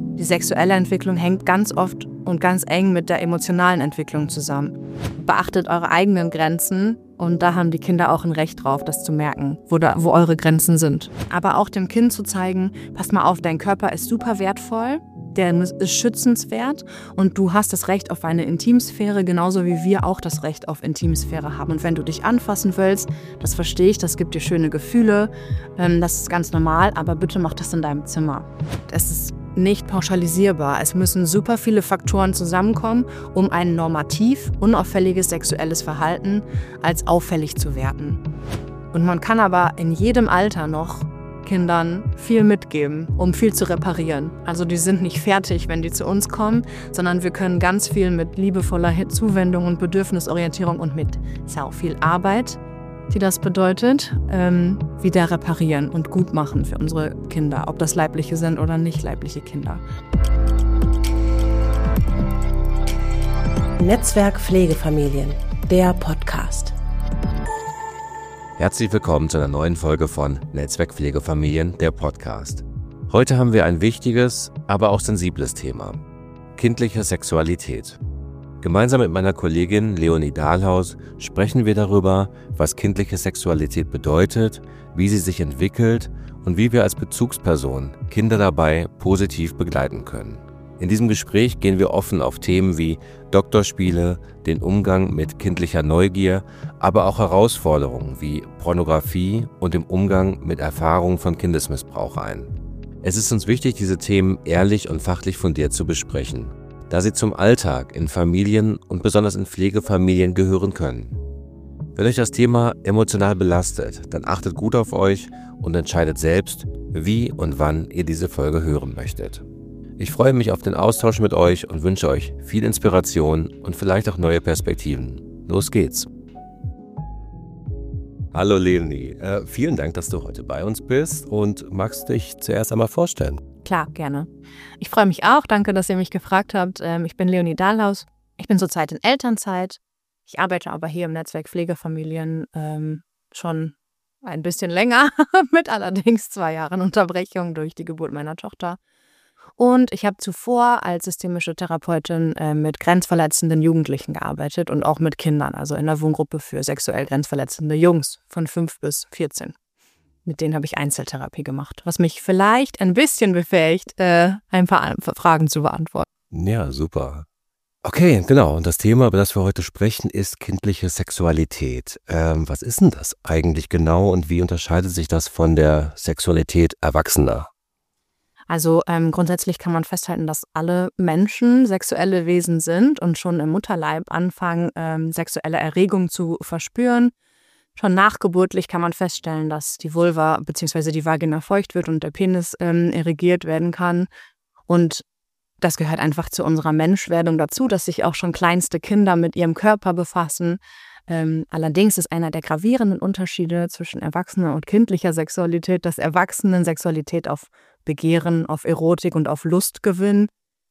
Die sexuelle Entwicklung hängt ganz oft und ganz eng mit der emotionalen Entwicklung zusammen. Beachtet eure eigenen Grenzen und da haben die Kinder auch ein Recht drauf, das zu merken, wo eure Grenzen sind. Aber auch dem Kind zu zeigen, pass mal auf, dein Körper ist super wertvoll, der ist schützenswert und du hast das Recht auf eine Intimsphäre, genauso wie wir auch das Recht auf Intimsphäre haben. Und wenn du dich anfassen willst, das verstehe ich, das gibt dir schöne Gefühle, das ist ganz normal, aber bitte mach das in deinem Zimmer. Das ist nicht pauschalisierbar. Es müssen super viele Faktoren zusammenkommen, um ein normativ, unauffälliges sexuelles Verhalten als auffällig zu werten. Und man kann aber in jedem Alter noch Kindern viel mitgeben, um viel zu reparieren. Also die sind nicht fertig, wenn die zu uns kommen, sondern wir können ganz viel mit liebevoller Zuwendung und Bedürfnisorientierung und mit sau viel Arbeit, die das bedeutet, wieder reparieren und gut machen für unsere Kinder, ob das leibliche sind oder nicht leibliche Kinder. Netzwerk Pflegefamilien, der Podcast. Herzlich willkommen zu einer neuen Folge von Netzwerk Pflegefamilien, der Podcast. Heute haben wir ein wichtiges, aber auch sensibles Thema: kindliche Sexualität. Gemeinsam mit meiner Kollegin Leonie Dahlhaus sprechen wir darüber, was kindliche Sexualität bedeutet, wie sie sich entwickelt und wie wir als Bezugsperson Kinder dabei positiv begleiten können. In diesem Gespräch gehen wir offen auf Themen wie Doktorspiele, den Umgang mit kindlicher Neugier, aber auch Herausforderungen wie Pornografie und dem Umgang mit Erfahrungen von Kindesmissbrauch ein. Es ist uns wichtig, diese Themen ehrlich und fachlich fundiert zu besprechen, da sie zum Alltag in Familien und besonders in Pflegefamilien gehören können. Wenn euch das Thema emotional belastet, dann achtet gut auf euch und entscheidet selbst, wie und wann ihr diese Folge hören möchtet. Ich freue mich auf den Austausch mit euch und wünsche euch viel Inspiration und vielleicht auch neue Perspektiven. Los geht's! Hallo Leonie, vielen Dank, dass du heute bei uns bist und magst dich zuerst einmal vorstellen? Klar, gerne. Ich freue mich auch. Danke, dass ihr mich gefragt habt. Ich bin Leonie Dahlhaus. Ich bin zurzeit in Elternzeit. Ich arbeite aber hier im Netzwerk Pflegefamilien schon ein bisschen länger, mit allerdings 2 Jahren Unterbrechung durch die Geburt meiner Tochter. Und ich habe zuvor als systemische Therapeutin mit grenzverletzenden Jugendlichen gearbeitet und auch mit Kindern, also in der Wohngruppe für sexuell grenzverletzende Jungs von 5 bis 14. Mit denen habe ich Einzeltherapie gemacht, was mich vielleicht ein bisschen befähigt, ein paar Fragen zu beantworten. Ja, super. Okay, genau. Und das Thema, über das wir heute sprechen, ist kindliche Sexualität. Was ist denn das eigentlich genau und wie unterscheidet sich das von der Sexualität Erwachsener? Also grundsätzlich kann man festhalten, dass alle Menschen sexuelle Wesen sind und schon im Mutterleib anfangen, sexuelle Erregung zu verspüren. Schon nachgeburtlich kann man feststellen, dass die Vulva bzw. die Vagina feucht wird und der Penis erigiert werden kann. Und das gehört einfach zu unserer Menschwerdung dazu, dass sich auch schon kleinste Kinder mit ihrem Körper befassen. Allerdings ist einer der gravierenden Unterschiede zwischen erwachsener und kindlicher Sexualität, dass Erwachsenen-Sexualität auf Begehren, auf Erotik und auf Lustgewinn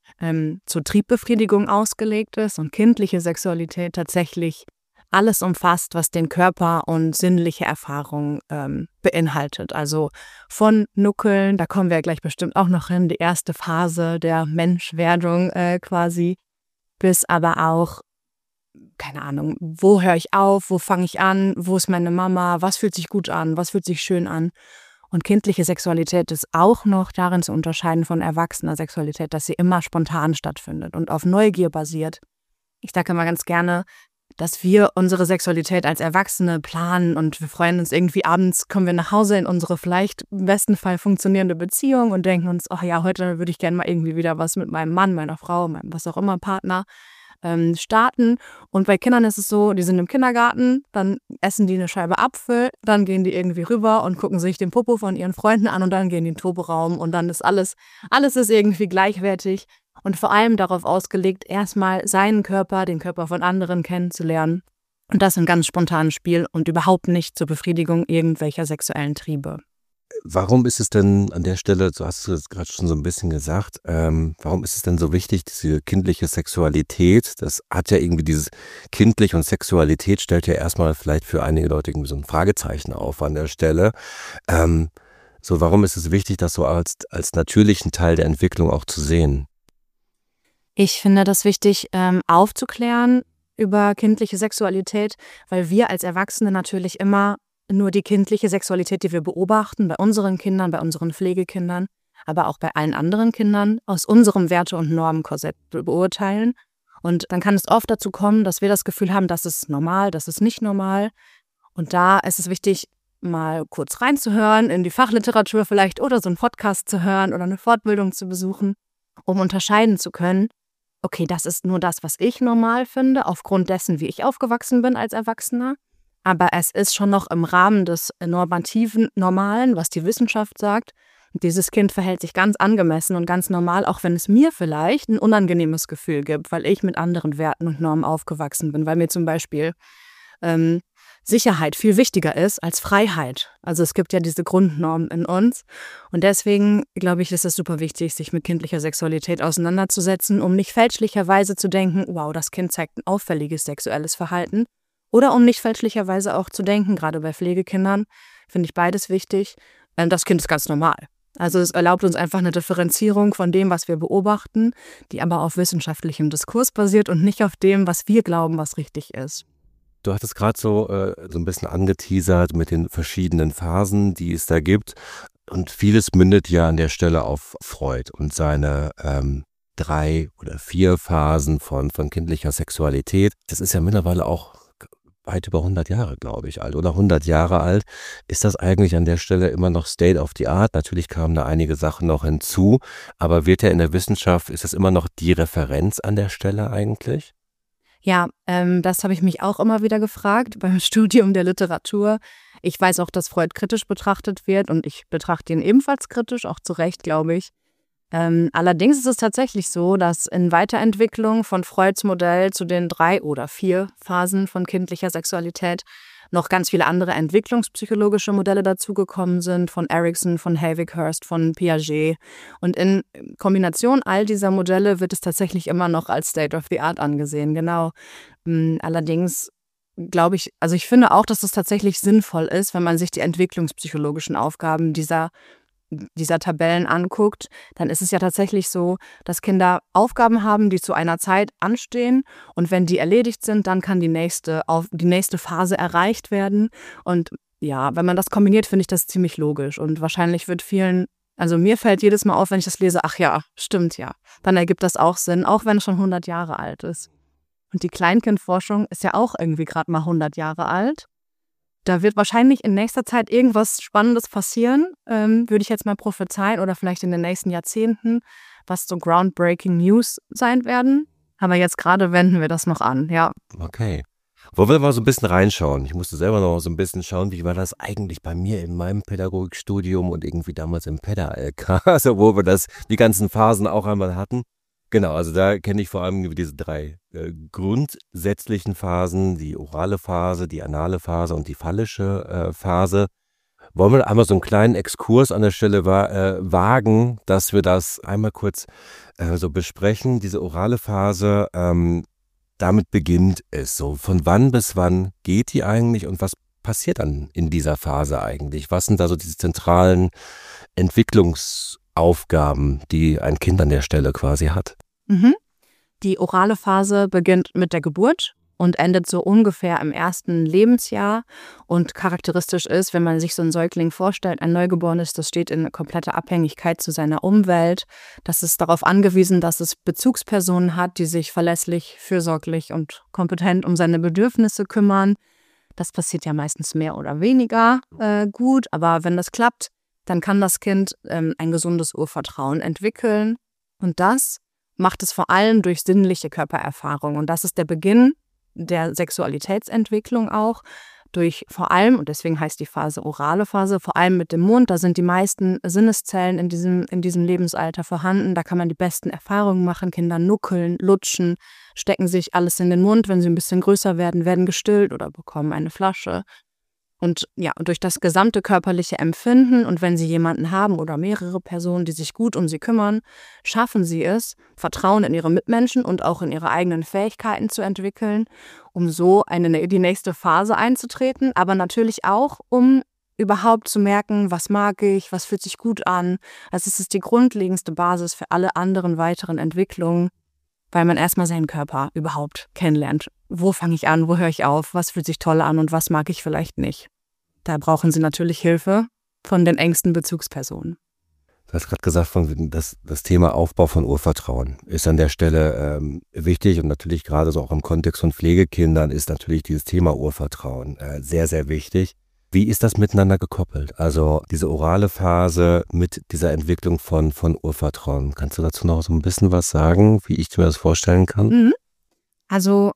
zur Triebbefriedigung ausgelegt ist und kindliche Sexualität tatsächlich alles umfasst, was den Körper und sinnliche Erfahrungen beinhaltet. Also von Nuckeln, da kommen wir ja gleich bestimmt auch noch hin, die erste Phase der Menschwerdung quasi, bis aber auch, keine Ahnung, wo höre ich auf, wo fange ich an, wo ist meine Mama, was fühlt sich gut an, was fühlt sich schön an. Und kindliche Sexualität ist auch noch darin zu unterscheiden von erwachsener Sexualität, dass sie immer spontan stattfindet und auf Neugier basiert. Ich sage immer ganz gerne, dass wir unsere Sexualität als Erwachsene planen und wir freuen uns irgendwie abends, kommen wir nach Hause in unsere vielleicht im besten Fall funktionierende Beziehung und denken uns, ach ja, heute würde ich gerne mal irgendwie wieder was mit meinem Mann, meiner Frau, meinem was auch immer Partner starten. Und bei Kindern ist es so, die sind im Kindergarten, dann essen die eine Scheibe Apfel, dann gehen die irgendwie rüber und gucken sich den Popo von ihren Freunden an und dann gehen die in den Toboraum und dann ist alles ist irgendwie gleichwertig. Und vor allem darauf ausgelegt, erstmal seinen Körper, den Körper von anderen kennenzulernen. Und das im ganz spontanen Spiel und überhaupt nicht zur Befriedigung irgendwelcher sexuellen Triebe. Warum ist es denn an der Stelle, so hast du es gerade schon so ein bisschen gesagt, warum ist es denn so wichtig, diese kindliche Sexualität? Das hat ja irgendwie dieses kindlich und Sexualität stellt ja erstmal vielleicht für einige Leute irgendwie so ein Fragezeichen auf an der Stelle. So, warum ist es wichtig, das so als natürlichen Teil der Entwicklung auch zu sehen? Ich finde das wichtig, aufzuklären über kindliche Sexualität, weil wir als Erwachsene natürlich immer nur die kindliche Sexualität, die wir beobachten, bei unseren Kindern, bei unseren Pflegekindern, aber auch bei allen anderen Kindern, aus unserem Werte- und Normenkorsett beurteilen. Und dann kann es oft dazu kommen, dass wir das Gefühl haben, das ist normal, das ist nicht normal. Und da ist es wichtig, mal kurz reinzuhören, in die Fachliteratur vielleicht oder so einen Podcast zu hören oder eine Fortbildung zu besuchen, um unterscheiden zu können, okay, das ist nur das, was ich normal finde, aufgrund dessen, wie ich aufgewachsen bin als Erwachsener. Aber es ist schon noch im Rahmen des normativen Normalen, was die Wissenschaft sagt. Und dieses Kind verhält sich ganz angemessen und ganz normal, auch wenn es mir vielleicht ein unangenehmes Gefühl gibt, weil ich mit anderen Werten und Normen aufgewachsen bin, weil mir zum Beispiel Sicherheit viel wichtiger ist als Freiheit. Also es gibt ja diese Grundnormen in uns. Und deswegen glaube ich, ist es super wichtig, sich mit kindlicher Sexualität auseinanderzusetzen, um nicht fälschlicherweise zu denken, wow, das Kind zeigt ein auffälliges sexuelles Verhalten. Oder um nicht fälschlicherweise auch zu denken, gerade bei Pflegekindern, finde ich beides wichtig, das Kind ist ganz normal. Also es erlaubt uns einfach eine Differenzierung von dem, was wir beobachten, die aber auf wissenschaftlichem Diskurs basiert und nicht auf dem, was wir glauben, was richtig ist. Du hattest gerade so ein bisschen angeteasert mit den verschiedenen Phasen, die es da gibt. Und vieles mündet ja an der Stelle auf Freud und seine 3 oder 4 Phasen von kindlicher Sexualität. Das ist ja mittlerweile auch weit über 100 Jahre, glaube ich, alt oder 100 Jahre alt. Ist das eigentlich an der Stelle immer noch State of the Art? Natürlich kamen da einige Sachen noch hinzu, aber wird ja in der Wissenschaft, ist das immer noch die Referenz an der Stelle eigentlich? Ja, das habe ich mich auch immer wieder gefragt beim Studium der Literatur. Ich weiß auch, dass Freud kritisch betrachtet wird und ich betrachte ihn ebenfalls kritisch, auch zu Recht, glaube ich. Allerdings ist es tatsächlich so, dass in Weiterentwicklung von Freuds Modell zu den 3 oder 4 Phasen von kindlicher Sexualität noch ganz viele andere entwicklungspsychologische Modelle dazugekommen sind, von Erikson, von Havikhurst, von Piaget. Und in Kombination all dieser Modelle wird es tatsächlich immer noch als State of the Art angesehen, genau. Allerdings glaube ich, also ich finde auch, dass es tatsächlich sinnvoll ist, wenn man sich die entwicklungspsychologischen Aufgaben dieser Tabellen anguckt, dann ist es ja tatsächlich so, dass Kinder Aufgaben haben, die zu einer Zeit anstehen und wenn die erledigt sind, dann kann die nächste Phase erreicht werden und ja, wenn man das kombiniert, finde ich das ziemlich logisch und wahrscheinlich wird vielen, also mir fällt jedes Mal auf, wenn ich das lese, ach ja, stimmt ja, dann ergibt das auch Sinn, auch wenn es schon 100 Jahre alt ist. Und die Kleinkindforschung ist ja auch irgendwie gerade mal 100 Jahre alt. Da wird wahrscheinlich in nächster Zeit irgendwas Spannendes passieren, würde ich jetzt mal prophezeien, oder vielleicht in den nächsten Jahrzehnten, was so groundbreaking News sein werden. Aber jetzt gerade wenden wir das noch an, ja. Okay. Wollen wir mal so ein bisschen reinschauen? Ich musste selber noch so ein bisschen schauen, wie war das eigentlich bei mir in meinem Pädagogikstudium und irgendwie damals im PEDA-LK, also wo wir die ganzen Phasen auch einmal hatten. Genau, also da kenne ich vor allem diese 3 grundsätzlichen Phasen, die orale Phase, die anale Phase und die phallische Phase. Wollen wir einmal so einen kleinen Exkurs an der Stelle wagen, dass wir das einmal kurz so besprechen. Diese orale Phase, damit beginnt es so. Von wann bis wann geht die eigentlich und was passiert dann in dieser Phase eigentlich? Was sind da so diese zentralen Entwicklungsaufgaben, die ein Kind an der Stelle quasi hat? Die orale Phase beginnt mit der Geburt und endet so ungefähr im 1. Lebensjahr. Und charakteristisch ist, wenn man sich so einen Säugling vorstellt, ein Neugeborenes, das steht in kompletter Abhängigkeit zu seiner Umwelt. Das ist darauf angewiesen, dass es Bezugspersonen hat, die sich verlässlich, fürsorglich und kompetent um seine Bedürfnisse kümmern. Das passiert ja meistens mehr oder weniger gut, aber wenn das klappt, dann kann das Kind ein gesundes Urvertrauen entwickeln. Und das macht es vor allem durch sinnliche Körpererfahrung. Und das ist der Beginn der Sexualitätsentwicklung auch. Durch vor allem, und deswegen heißt die Phase orale Phase, vor allem mit dem Mund. Da sind die meisten Sinneszellen in diesem Lebensalter vorhanden. Da kann man die besten Erfahrungen machen. Kinder nuckeln, lutschen, stecken sich alles in den Mund. Wenn sie ein bisschen größer werden gestillt oder bekommen eine Flasche. Und ja, durch das gesamte körperliche Empfinden und wenn sie jemanden haben oder mehrere Personen, die sich gut um sie kümmern, schaffen sie es, Vertrauen in ihre Mitmenschen und auch in ihre eigenen Fähigkeiten zu entwickeln, um so die nächste Phase einzutreten, aber natürlich auch, um überhaupt zu merken, was mag ich, was fühlt sich gut an. Also es ist die grundlegendste Basis für alle anderen weiteren Entwicklungen, weil man erstmal seinen Körper überhaupt kennenlernt. Wo fange ich an, wo höre ich auf, was fühlt sich toll an und was mag ich vielleicht nicht. Da brauchen sie natürlich Hilfe von den engsten Bezugspersonen. Du hast gerade gesagt, das Thema Aufbau von Urvertrauen ist an der Stelle wichtig und natürlich gerade so auch im Kontext von Pflegekindern ist natürlich dieses Thema Urvertrauen sehr, sehr wichtig. Wie ist das miteinander gekoppelt? Also diese orale Phase mit dieser Entwicklung von Urvertrauen. Kannst du dazu noch so ein bisschen was sagen, wie ich mir das vorstellen kann? Also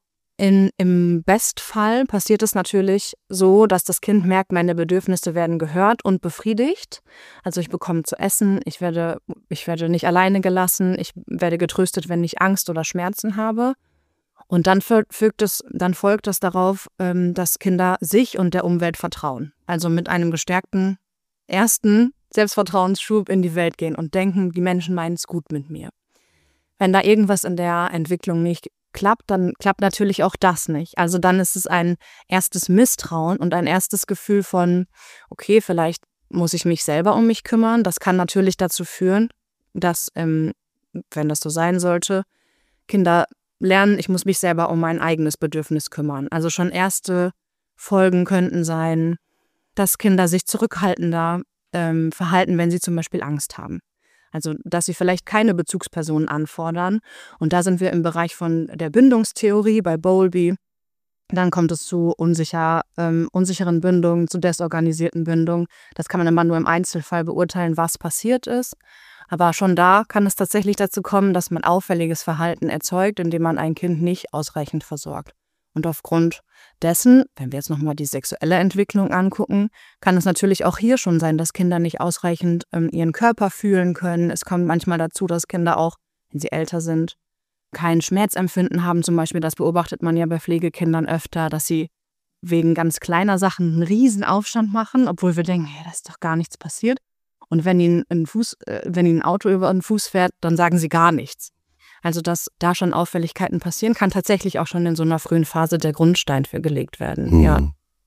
im Bestfall passiert es natürlich so, dass das Kind merkt, meine Bedürfnisse werden gehört und befriedigt. Also ich bekomme zu essen, ich werde nicht alleine gelassen, ich werde getröstet, wenn ich Angst oder Schmerzen habe. Und dann folgt es darauf, dass Kinder sich und der Umwelt vertrauen. Also mit einem gestärkten ersten Selbstvertrauensschub in die Welt gehen und denken, die Menschen meinen es gut mit mir. Wenn da irgendwas in der Entwicklung nicht klappt, dann klappt natürlich auch das nicht. Also dann ist es ein erstes Misstrauen und ein erstes Gefühl von, okay, vielleicht muss ich mich selber um mich kümmern. Das kann natürlich dazu führen, dass, wenn das so sein sollte, Kinder lernen, ich muss mich selber um mein eigenes Bedürfnis kümmern. Also schon erste Folgen könnten sein, dass Kinder sich zurückhaltender verhalten, wenn sie zum Beispiel Angst haben. Also, dass sie vielleicht keine Bezugspersonen anfordern. Und da sind wir im Bereich von der Bindungstheorie bei Bowlby. Dann kommt es zu unsicheren Bindungen, zu desorganisierten Bindungen. Das kann man immer nur im Einzelfall beurteilen, was passiert ist. Aber schon da kann es tatsächlich dazu kommen, dass man auffälliges Verhalten erzeugt, indem man ein Kind nicht ausreichend versorgt. Und aufgrund dessen, wenn wir jetzt nochmal die sexuelle Entwicklung angucken, kann es natürlich auch hier schon sein, dass Kinder nicht ausreichend ihren Körper fühlen können. Es kommt manchmal dazu, dass Kinder auch, wenn sie älter sind, kein Schmerzempfinden haben. Zum Beispiel, das beobachtet man ja bei Pflegekindern öfter, dass sie wegen ganz kleiner Sachen einen riesen Aufstand machen, obwohl wir denken, hey, da ist doch gar nichts passiert. Und wenn ihnen ein Auto über den Fuß fährt, dann sagen sie gar nichts. Also, dass da schon Auffälligkeiten passieren, kann tatsächlich auch schon in so einer frühen Phase der Grundstein für gelegt werden. Ja,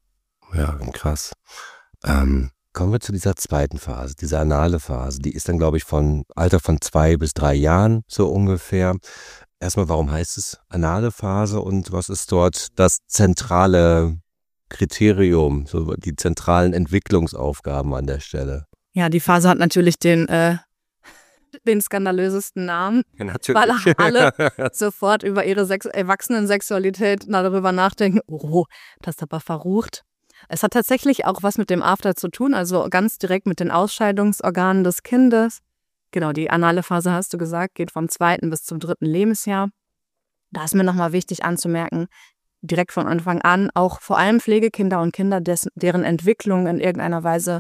Krass. Kommen wir zu dieser zweiten Phase, dieser anale Phase. Die ist dann, glaube ich, von Alter von 2 bis 3 Jahren so ungefähr. Erstmal, warum heißt es anale Phase und was ist dort das zentrale Kriterium, so die zentralen Entwicklungsaufgaben an der Stelle? Ja, die Phase hat natürlich den skandalösesten Namen, weil alle sofort über ihre Erwachsenensexualität darüber nachdenken, oh, das ist aber verrucht. Es hat tatsächlich auch was mit dem After zu tun, also ganz direkt mit den Ausscheidungsorganen des Kindes. Genau, die anale Phase, hast du gesagt, geht vom 2. bis zum 3. Lebensjahr. Da ist mir nochmal wichtig anzumerken, direkt von Anfang an, auch vor allem Pflegekinder und Kinder, deren Entwicklung in irgendeiner Weise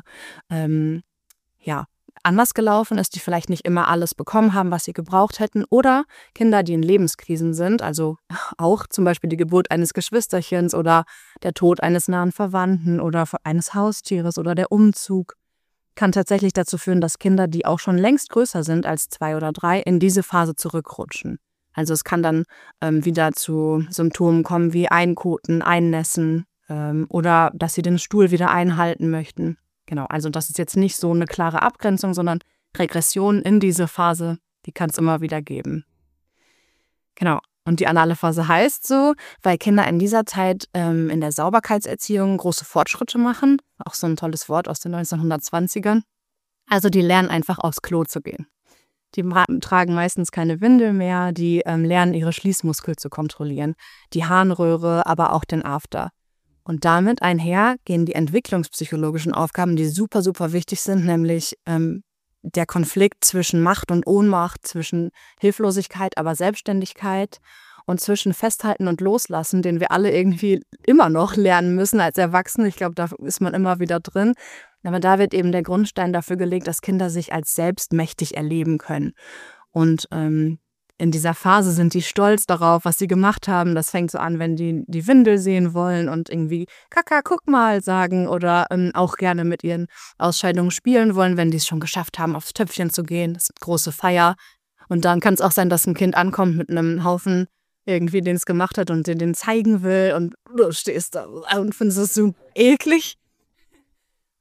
anders gelaufen ist, die vielleicht nicht immer alles bekommen haben, was sie gebraucht hätten, oder Kinder, die in Lebenskrisen sind, also auch zum Beispiel die Geburt eines Geschwisterchens oder der Tod eines nahen Verwandten oder eines Haustieres oder der Umzug, kann tatsächlich dazu führen, dass Kinder, die auch schon längst größer sind als 2 oder 3, in diese Phase zurückrutschen. Also es kann dann wieder zu Symptomen kommen wie Einkoten, Einnässen oder dass sie den Stuhl wieder einhalten möchten. Genau, also das ist jetzt nicht so eine klare Abgrenzung, sondern Regression in diese Phase, die kann es immer wieder geben. Genau, und die anale Phase heißt so, weil Kinder in dieser Zeit in der Sauberkeitserziehung große Fortschritte machen. Auch so ein tolles Wort aus den 1920ern. Also die lernen einfach aufs Klo zu gehen. Die tragen meistens keine Windel mehr, die lernen ihre Schließmuskel zu kontrollieren, die Harnröhre, aber auch den After. Und damit einher gehen die entwicklungspsychologischen Aufgaben, die super, super wichtig sind, nämlich der Konflikt zwischen Macht und Ohnmacht, zwischen Hilflosigkeit, aber Selbstständigkeit und zwischen Festhalten und Loslassen, den wir alle irgendwie immer noch lernen müssen als Erwachsene. Ich glaube, da ist man immer wieder drin. Aber da wird eben der Grundstein dafür gelegt, dass Kinder sich als selbstmächtig erleben können. Und in dieser Phase sind die stolz darauf, was sie gemacht haben. Das fängt so an, wenn die Windel sehen wollen und irgendwie Kaka, guck mal sagen oder auch gerne mit ihren Ausscheidungen spielen wollen, wenn die es schon geschafft haben, aufs Töpfchen zu gehen. Das ist eine große Feier. Und dann kann es auch sein, dass ein Kind ankommt mit einem Haufen irgendwie, den es gemacht hat und den zeigen will und du stehst da und findest es so eklig.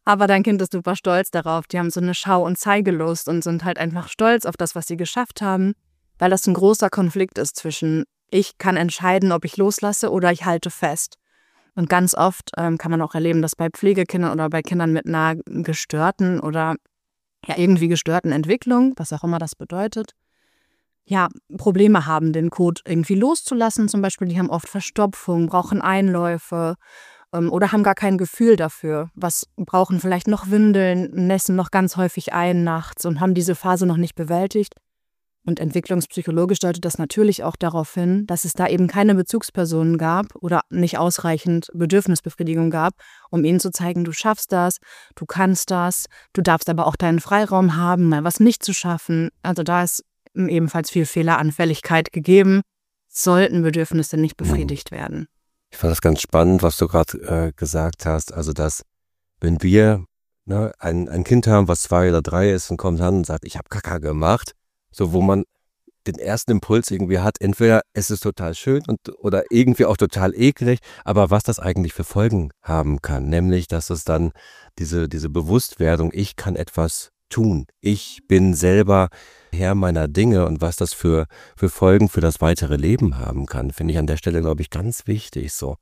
Aber dein Kind ist super stolz darauf. Die haben so eine Schau- und Zeigelust und sind halt einfach stolz auf das, was sie geschafft haben, weil das ein großer Konflikt ist zwischen, ich kann entscheiden, ob ich loslasse oder ich halte fest. Und ganz oft kann man auch erleben, dass bei Pflegekindern oder bei Kindern mit einer gestörten oder ja irgendwie gestörten Entwicklung, was auch immer das bedeutet, ja, Probleme haben, den Kot irgendwie loszulassen. Zum Beispiel, die haben oft Verstopfung, brauchen Einläufe oder haben gar kein Gefühl dafür. Brauchen vielleicht noch Windeln, nässen noch ganz häufig ein nachts und haben diese Phase noch nicht bewältigt. Und entwicklungspsychologisch deutet das natürlich auch darauf hin, dass es da eben keine Bezugspersonen gab oder nicht ausreichend Bedürfnisbefriedigung gab, um ihnen zu zeigen, du schaffst das, du kannst das, du darfst aber auch deinen Freiraum haben, mal was nicht zu schaffen. Also da ist ebenfalls viel Fehleranfälligkeit gegeben, sollten Bedürfnisse nicht befriedigt werden. Ich fand das ganz spannend, was du gerade gesagt hast. Also, dass wenn wir ein Kind haben, was 2 oder 3 ist und kommt dann und sagt, ich habe Kaka gemacht, so wo man den ersten Impuls irgendwie hat, entweder es ist total schön oder irgendwie auch total eklig, aber was das eigentlich für Folgen haben kann, nämlich, dass es dann diese Bewusstwerdung, ich kann etwas tun, ich bin selber Herr meiner Dinge und was das für Folgen für das weitere Leben haben kann, finde ich an der Stelle, glaube ich, ganz wichtig. So,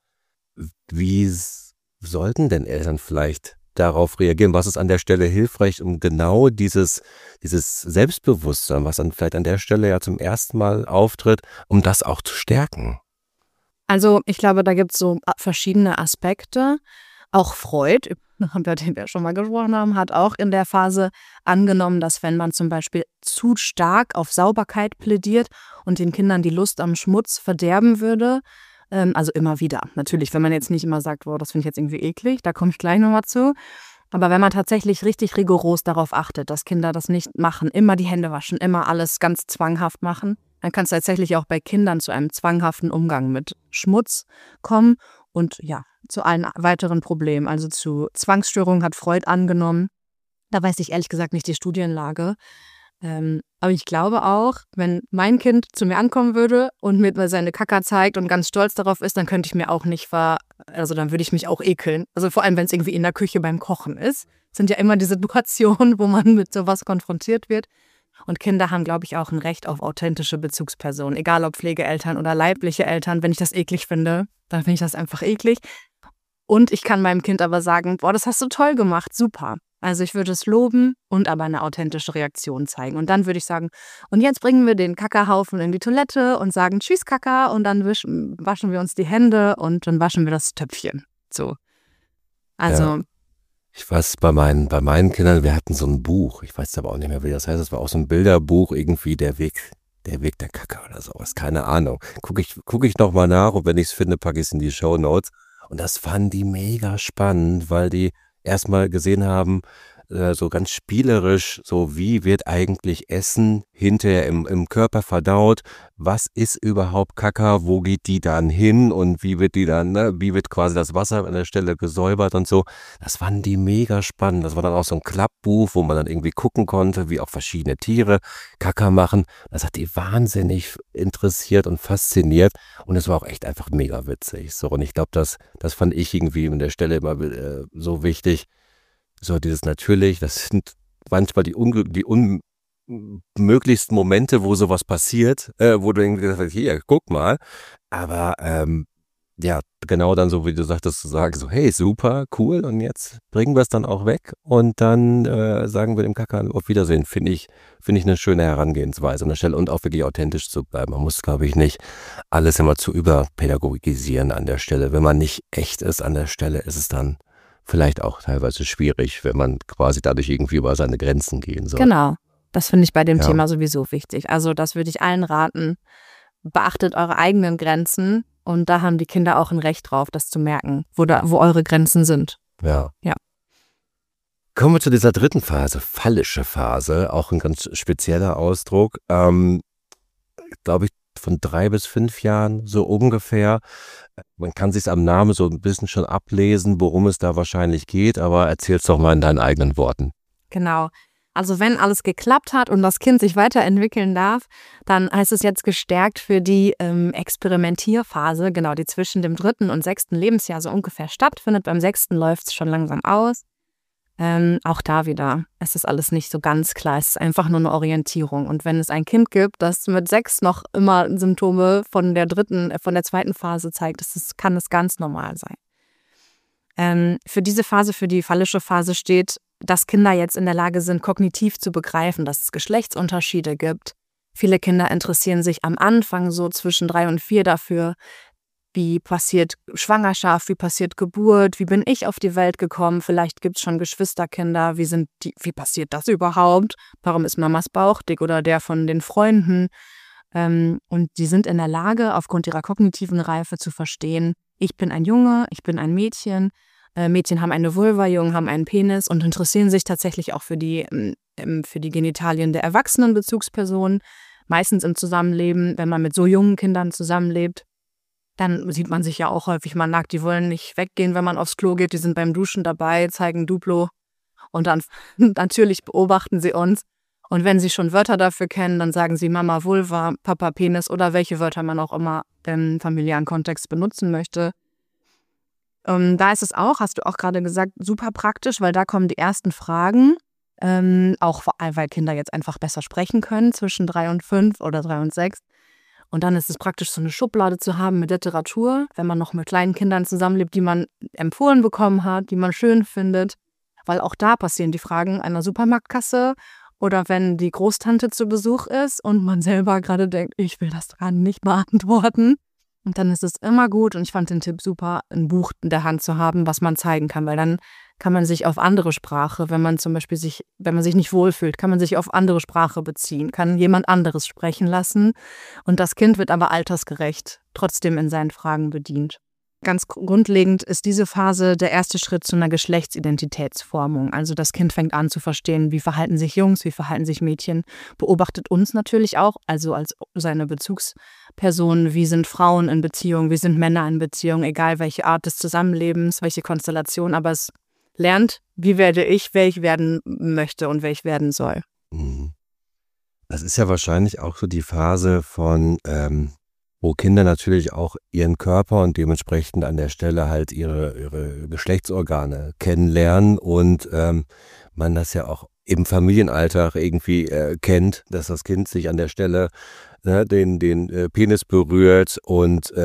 wie sollten denn Eltern vielleicht darauf reagieren? Was ist an der Stelle hilfreich, um genau dieses Selbstbewusstsein, was dann vielleicht an der Stelle ja zum ersten Mal auftritt, um das auch zu stärken? Also ich glaube, da gibt es so verschiedene Aspekte. Auch Freud, über den wir schon mal gesprochen haben, hat auch in der Phase angenommen, dass wenn man zum Beispiel zu stark auf Sauberkeit plädiert und den Kindern die Lust am Schmutz verderben würde, also immer wieder. Natürlich, wenn man jetzt nicht immer sagt, wow, das finde ich jetzt irgendwie eklig, da komme ich gleich nochmal zu. Aber wenn man tatsächlich richtig rigoros darauf achtet, dass Kinder das nicht machen, immer die Hände waschen, immer alles ganz zwanghaft machen, dann kann es tatsächlich auch bei Kindern zu einem zwanghaften Umgang mit Schmutz kommen und ja, zu allen weiteren Problemen. Also zu Zwangsstörungen hat Freud angenommen. Da weiß ich ehrlich gesagt nicht die Studienlage. Aber ich glaube auch, wenn mein Kind zu mir ankommen würde und mir seine Kaka zeigt und ganz stolz darauf ist, dann könnte ich mir auch nicht dann würde ich mich auch ekeln. Also vor allem, wenn es irgendwie in der Küche beim Kochen ist. Sind ja immer die Situationen, wo man mit sowas konfrontiert wird. Und Kinder haben, glaube ich, auch ein Recht auf authentische Bezugspersonen. Egal ob Pflegeeltern oder leibliche Eltern. Wenn ich das eklig finde, dann finde ich das einfach eklig. Und ich kann meinem Kind aber sagen, boah, das hast du toll gemacht, super. Also ich würde es loben und aber eine authentische Reaktion zeigen. Und dann würde ich sagen, und jetzt bringen wir den Kakahaufen in die Toilette und sagen Tschüss Kaka und dann waschen wir uns die Hände und dann waschen wir das Töpfchen. So. Also. Ja. Ich weiß, bei meinen Kindern, wir hatten so ein Buch, ich weiß aber auch nicht mehr, wie das heißt, es war auch so ein Bilderbuch, irgendwie der Weg der Kaka oder sowas, keine Ahnung. Guck ich nochmal nach und wenn ich es finde, packe ich es in die Shownotes. Und das fanden die mega spannend, weil die erstmal gesehen haben, so ganz spielerisch, so wie wird eigentlich Essen hinterher im Körper verdaut, was ist überhaupt Kaka, wo geht die dann hin und wie wird die dann, wie wird quasi das Wasser an der Stelle gesäubert und so. Das fanden die mega spannend. Das war dann auch so ein Klappbuch, wo man dann irgendwie gucken konnte, wie auch verschiedene Tiere Kaka machen. Das hat die wahnsinnig interessiert und fasziniert und es war auch echt einfach mega witzig. So, und ich glaube, das fand ich irgendwie an der Stelle immer so wichtig. So dieses natürlich, das sind manchmal die unmöglichsten Momente, wo sowas passiert, wo du irgendwie gesagt hast, hier, guck mal. Aber ja, genau dann so, wie du sagtest, zu sagen, so hey, super, cool und jetzt bringen wir es dann auch weg und dann sagen wir dem Kaka auf Wiedersehen. Finde ich eine schöne Herangehensweise an der Stelle und auch wirklich authentisch zu bleiben. Man muss, glaube ich, nicht alles immer zu überpädagogisieren an der Stelle. Wenn man nicht echt ist an der Stelle, ist es dann vielleicht auch teilweise schwierig, wenn man quasi dadurch irgendwie über seine Grenzen gehen soll. Genau, das finde ich bei dem Thema sowieso wichtig. Also das würde ich allen raten, beachtet eure eigenen Grenzen und da haben die Kinder auch ein Recht drauf, das zu merken, wo eure Grenzen sind. Ja. Ja. Kommen wir zu dieser dritten Phase, phallische Phase, auch ein ganz spezieller Ausdruck, glaube ich, von 3 bis 5 Jahren, so ungefähr. Man kann sich am Namen so ein bisschen schon ablesen, worum es da wahrscheinlich geht, aber erzähl's doch mal in deinen eigenen Worten. Genau. Also wenn alles geklappt hat und das Kind sich weiterentwickeln darf, dann heißt es jetzt gestärkt für die Experimentierphase, genau, die zwischen dem 3. und 6. Lebensjahr so ungefähr stattfindet. Beim 6. läuft es schon langsam aus. Auch da wieder, es ist alles nicht so ganz klar, es ist einfach nur eine Orientierung. Und wenn es ein Kind gibt, das mit 6 noch immer Symptome von der zweiten Phase zeigt, kann es ganz normal sein. Für diese Phase, für die phallische Phase steht, dass Kinder jetzt in der Lage sind, kognitiv zu begreifen, dass es Geschlechtsunterschiede gibt. Viele Kinder interessieren sich am Anfang so zwischen 3 und 4 dafür, wie passiert Schwangerschaft, wie passiert Geburt, wie bin ich auf die Welt gekommen, vielleicht gibt es schon Geschwisterkinder, wie passiert das überhaupt, warum ist Mamas Bauch dick oder der von den Freunden? Und die sind in der Lage, aufgrund ihrer kognitiven Reife zu verstehen, ich bin ein Junge, ich bin ein Mädchen, Mädchen haben eine Vulva, Jungen haben einen Penis und interessieren sich tatsächlich auch für die Genitalien der erwachsenen Bezugspersonen, meistens im Zusammenleben, wenn man mit so jungen Kindern zusammenlebt. Dann sieht man sich ja auch häufig mal nackt. Die wollen nicht weggehen, wenn man aufs Klo geht. Die sind beim Duschen dabei, zeigen Duplo. Und dann natürlich beobachten sie uns. Und wenn sie schon Wörter dafür kennen, dann sagen sie Mama Vulva, Papa Penis oder welche Wörter man auch immer im familiären Kontext benutzen möchte. Da ist es auch, hast du auch gerade gesagt, super praktisch, weil da kommen die ersten Fragen. Auch weil Kinder jetzt einfach besser sprechen können zwischen 3 und 5 oder 3 und 6. Und dann ist es praktisch, so eine Schublade zu haben mit Literatur, wenn man noch mit kleinen Kindern zusammenlebt, die man empfohlen bekommen hat, die man schön findet. Weil auch da passieren die Fragen einer Supermarktkasse oder wenn die Großtante zu Besuch ist und man selber gerade denkt, ich will das gerade nicht beantworten. Und dann ist es immer gut, und ich fand den Tipp super, ein Buch in der Hand zu haben, was man zeigen kann, weil dann kann man sich auf andere Sprache, wenn man zum Beispiel wenn man sich nicht wohlfühlt, kann man sich auf andere Sprache beziehen, kann jemand anderes sprechen lassen und das Kind wird aber altersgerecht trotzdem in seinen Fragen bedient. Ganz grundlegend ist diese Phase der erste Schritt zu einer Geschlechtsidentitätsformung. Also das Kind fängt an zu verstehen, wie verhalten sich Jungs, wie verhalten sich Mädchen, beobachtet uns natürlich auch, also als seine Bezugsperson, wie sind Frauen in Beziehung, wie sind Männer in Beziehung, egal welche Art des Zusammenlebens, welche Konstellation, aber es lernt, wie werde ich, wer ich werden möchte und wer ich werden soll. Das ist ja wahrscheinlich auch so die Phase von wo Kinder natürlich auch ihren Körper und dementsprechend an der Stelle halt ihre Geschlechtsorgane kennenlernen und man das ja auch im Familienalltag irgendwie kennt, dass das Kind sich an der Stelle den Penis berührt und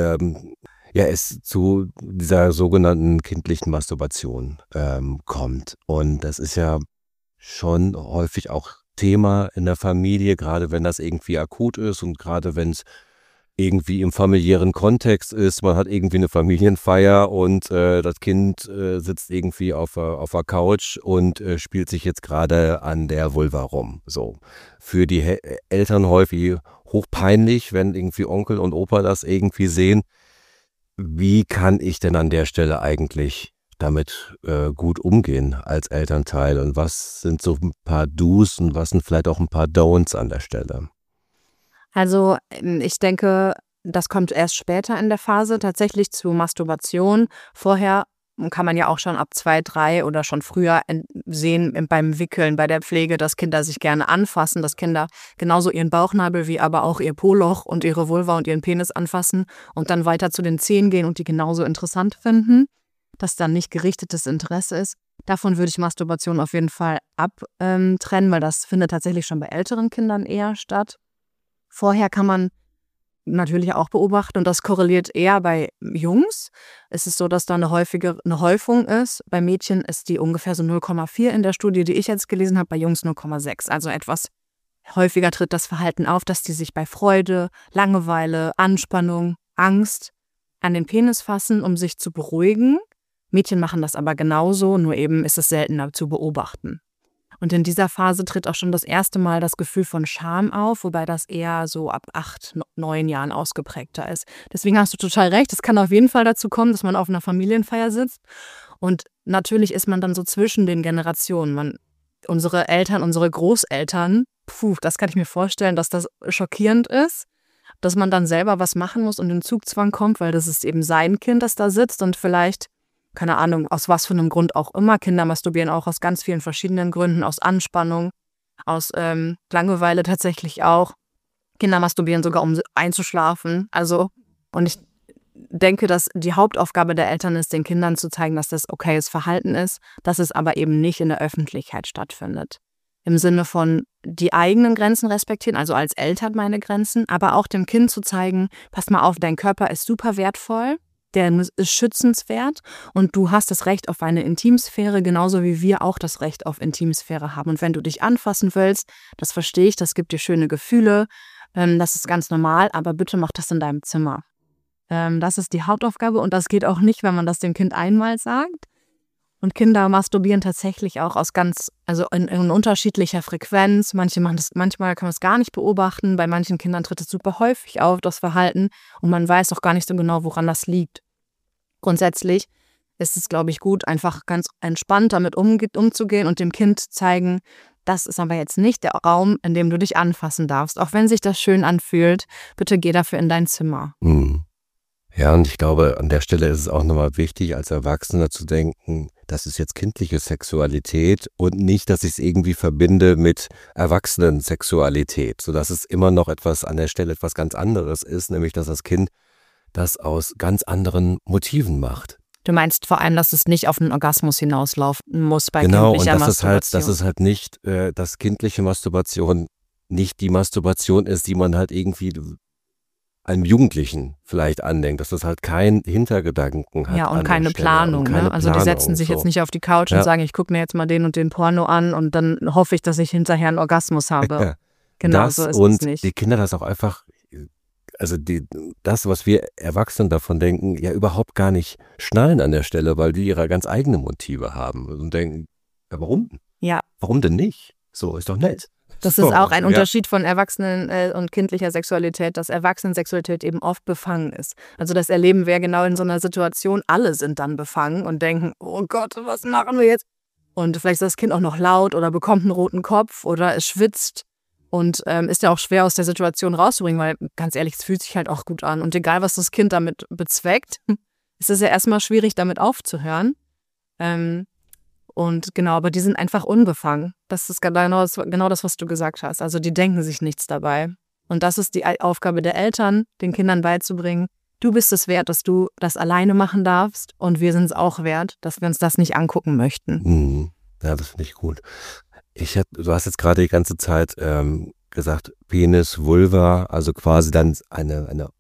es zu dieser sogenannten kindlichen Masturbation kommt. Und das ist ja schon häufig auch Thema in der Familie, gerade wenn das irgendwie akut ist und gerade wenn es irgendwie im familiären Kontext ist, man hat irgendwie eine Familienfeier und das Kind sitzt irgendwie auf der Couch und spielt sich jetzt gerade an der Vulva rum. So. Für die Eltern häufig hochpeinlich, wenn irgendwie Onkel und Opa das irgendwie sehen. Wie kann ich denn an der Stelle eigentlich damit gut umgehen als Elternteil und was sind so ein paar Do's und was sind vielleicht auch ein paar Don'ts an der Stelle? Also ich denke, das kommt erst später in der Phase tatsächlich zu Masturbation. Vorher kann man ja auch schon ab 2, 3 oder schon früher sehen beim Wickeln, bei der Pflege, dass Kinder sich gerne anfassen, dass Kinder genauso ihren Bauchnabel wie aber auch ihr Po-Loch und ihre Vulva und ihren Penis anfassen und dann weiter zu den Zehen gehen und die genauso interessant finden, dass dann nicht gerichtetes Interesse ist. Davon würde ich Masturbation auf jeden Fall abtrennen, weil das findet tatsächlich schon bei älteren Kindern eher statt. Vorher kann man natürlich auch beobachten und das korreliert eher bei Jungs. Es ist so, dass da eine Häufung ist. Bei Mädchen ist die ungefähr so 0,4 in der Studie, die ich jetzt gelesen habe, bei Jungs 0,6. Also etwas häufiger tritt das Verhalten auf, dass die sich bei Freude, Langeweile, Anspannung, Angst an den Penis fassen, um sich zu beruhigen. Mädchen machen das aber genauso, nur eben ist es seltener zu beobachten. Und in dieser Phase tritt auch schon das erste Mal das Gefühl von Scham auf, wobei das eher so ab 8, 9 Jahren ausgeprägter ist. Deswegen hast du total recht, es kann auf jeden Fall dazu kommen, dass man auf einer Familienfeier sitzt. Und natürlich ist man dann so zwischen den Generationen. Unsere Eltern, unsere Großeltern, das kann ich mir vorstellen, dass das schockierend ist, dass man dann selber was machen muss und in Zugzwang kommt, weil das ist eben sein Kind, das da sitzt und vielleicht, keine Ahnung, aus was für einem Grund auch immer. Kinder masturbieren auch aus ganz vielen verschiedenen Gründen, aus Anspannung, aus Langeweile tatsächlich auch. Kinder masturbieren sogar, um einzuschlafen. Also, und denke, dass die Hauptaufgabe der Eltern ist, den Kindern zu zeigen, dass das okayes Verhalten ist, dass es aber eben nicht in der Öffentlichkeit stattfindet. Im Sinne von die eigenen Grenzen respektieren, also als Eltern meine Grenzen, aber auch dem Kind zu zeigen, pass mal auf, dein Körper ist super wertvoll, der ist schützenswert und du hast das Recht auf eine Intimsphäre, genauso wie wir auch das Recht auf Intimsphäre haben. Und wenn du dich anfassen willst, das verstehe ich, das gibt dir schöne Gefühle, das ist ganz normal, aber bitte mach das in deinem Zimmer. Das ist die Hauptaufgabe und das geht auch nicht, wenn man das dem Kind einmal sagt. Und Kinder masturbieren tatsächlich auch in unterschiedlicher Frequenz. Manchmal kann man es gar nicht beobachten. Bei manchen Kindern tritt es super häufig auf, das Verhalten. Und man weiß auch gar nicht so genau, woran das liegt. Grundsätzlich ist es, glaube ich, gut, einfach ganz entspannt damit umzugehen und dem Kind zeigen, das ist aber jetzt nicht der Raum, in dem du dich anfassen darfst. Auch wenn sich das schön anfühlt, bitte geh dafür in dein Zimmer. Ja, und ich glaube, an der Stelle ist es auch nochmal wichtig, als Erwachsener zu denken, das ist jetzt kindliche Sexualität und nicht, dass ich es irgendwie verbinde mit Erwachsenensexualität, sodass es immer noch an der Stelle etwas ganz anderes ist, nämlich dass das Kind das aus ganz anderen Motiven macht. Du meinst vor allem, dass es nicht auf einen Orgasmus hinauslaufen muss bei kindlicher Masturbation. Genau, und dass es halt nicht, dass kindliche Masturbation nicht die Masturbation ist, die man halt irgendwie einem Jugendlichen vielleicht andenkt, dass das halt keinen Hintergedanken hat. Ja, und keine Planung. Ne? Also die setzen sich jetzt nicht auf die Couch und sagen, ich gucke mir jetzt mal den und den Porno an und dann hoffe ich, dass ich hinterher einen Orgasmus habe. Ja, genau so ist und es nicht. Die Kinder das auch einfach, also das, was wir Erwachsenen davon denken, ja überhaupt gar nicht schnallen an der Stelle, weil die ihre ganz eigenen Motive haben und denken, ja warum? Ja. Warum denn nicht? So, ist doch nett. Das ist auch ein Unterschied von Erwachsenen und kindlicher Sexualität, dass Erwachsenensexualität eben oft befangen ist. Also das erleben wir genau in so einer Situation. Alle sind dann befangen und denken, oh Gott, was machen wir jetzt? Und vielleicht ist das Kind auch noch laut oder bekommt einen roten Kopf oder es schwitzt und ist ja auch schwer aus der Situation rauszubringen, weil ganz ehrlich, es fühlt sich halt auch gut an. Und egal, was das Kind damit bezweckt, ist es ja erstmal schwierig, damit aufzuhören. Und genau, aber die sind einfach unbefangen. Das ist genau das, was du gesagt hast. Also die denken sich nichts dabei. Und das ist die Aufgabe der Eltern, den Kindern beizubringen, du bist es wert, dass du das alleine machen darfst und wir sind es auch wert, dass wir uns das nicht angucken möchten. Ja, das finde ich gut. Du hast jetzt gerade die ganze Zeit gesagt, Penis, Vulva, also quasi dann eine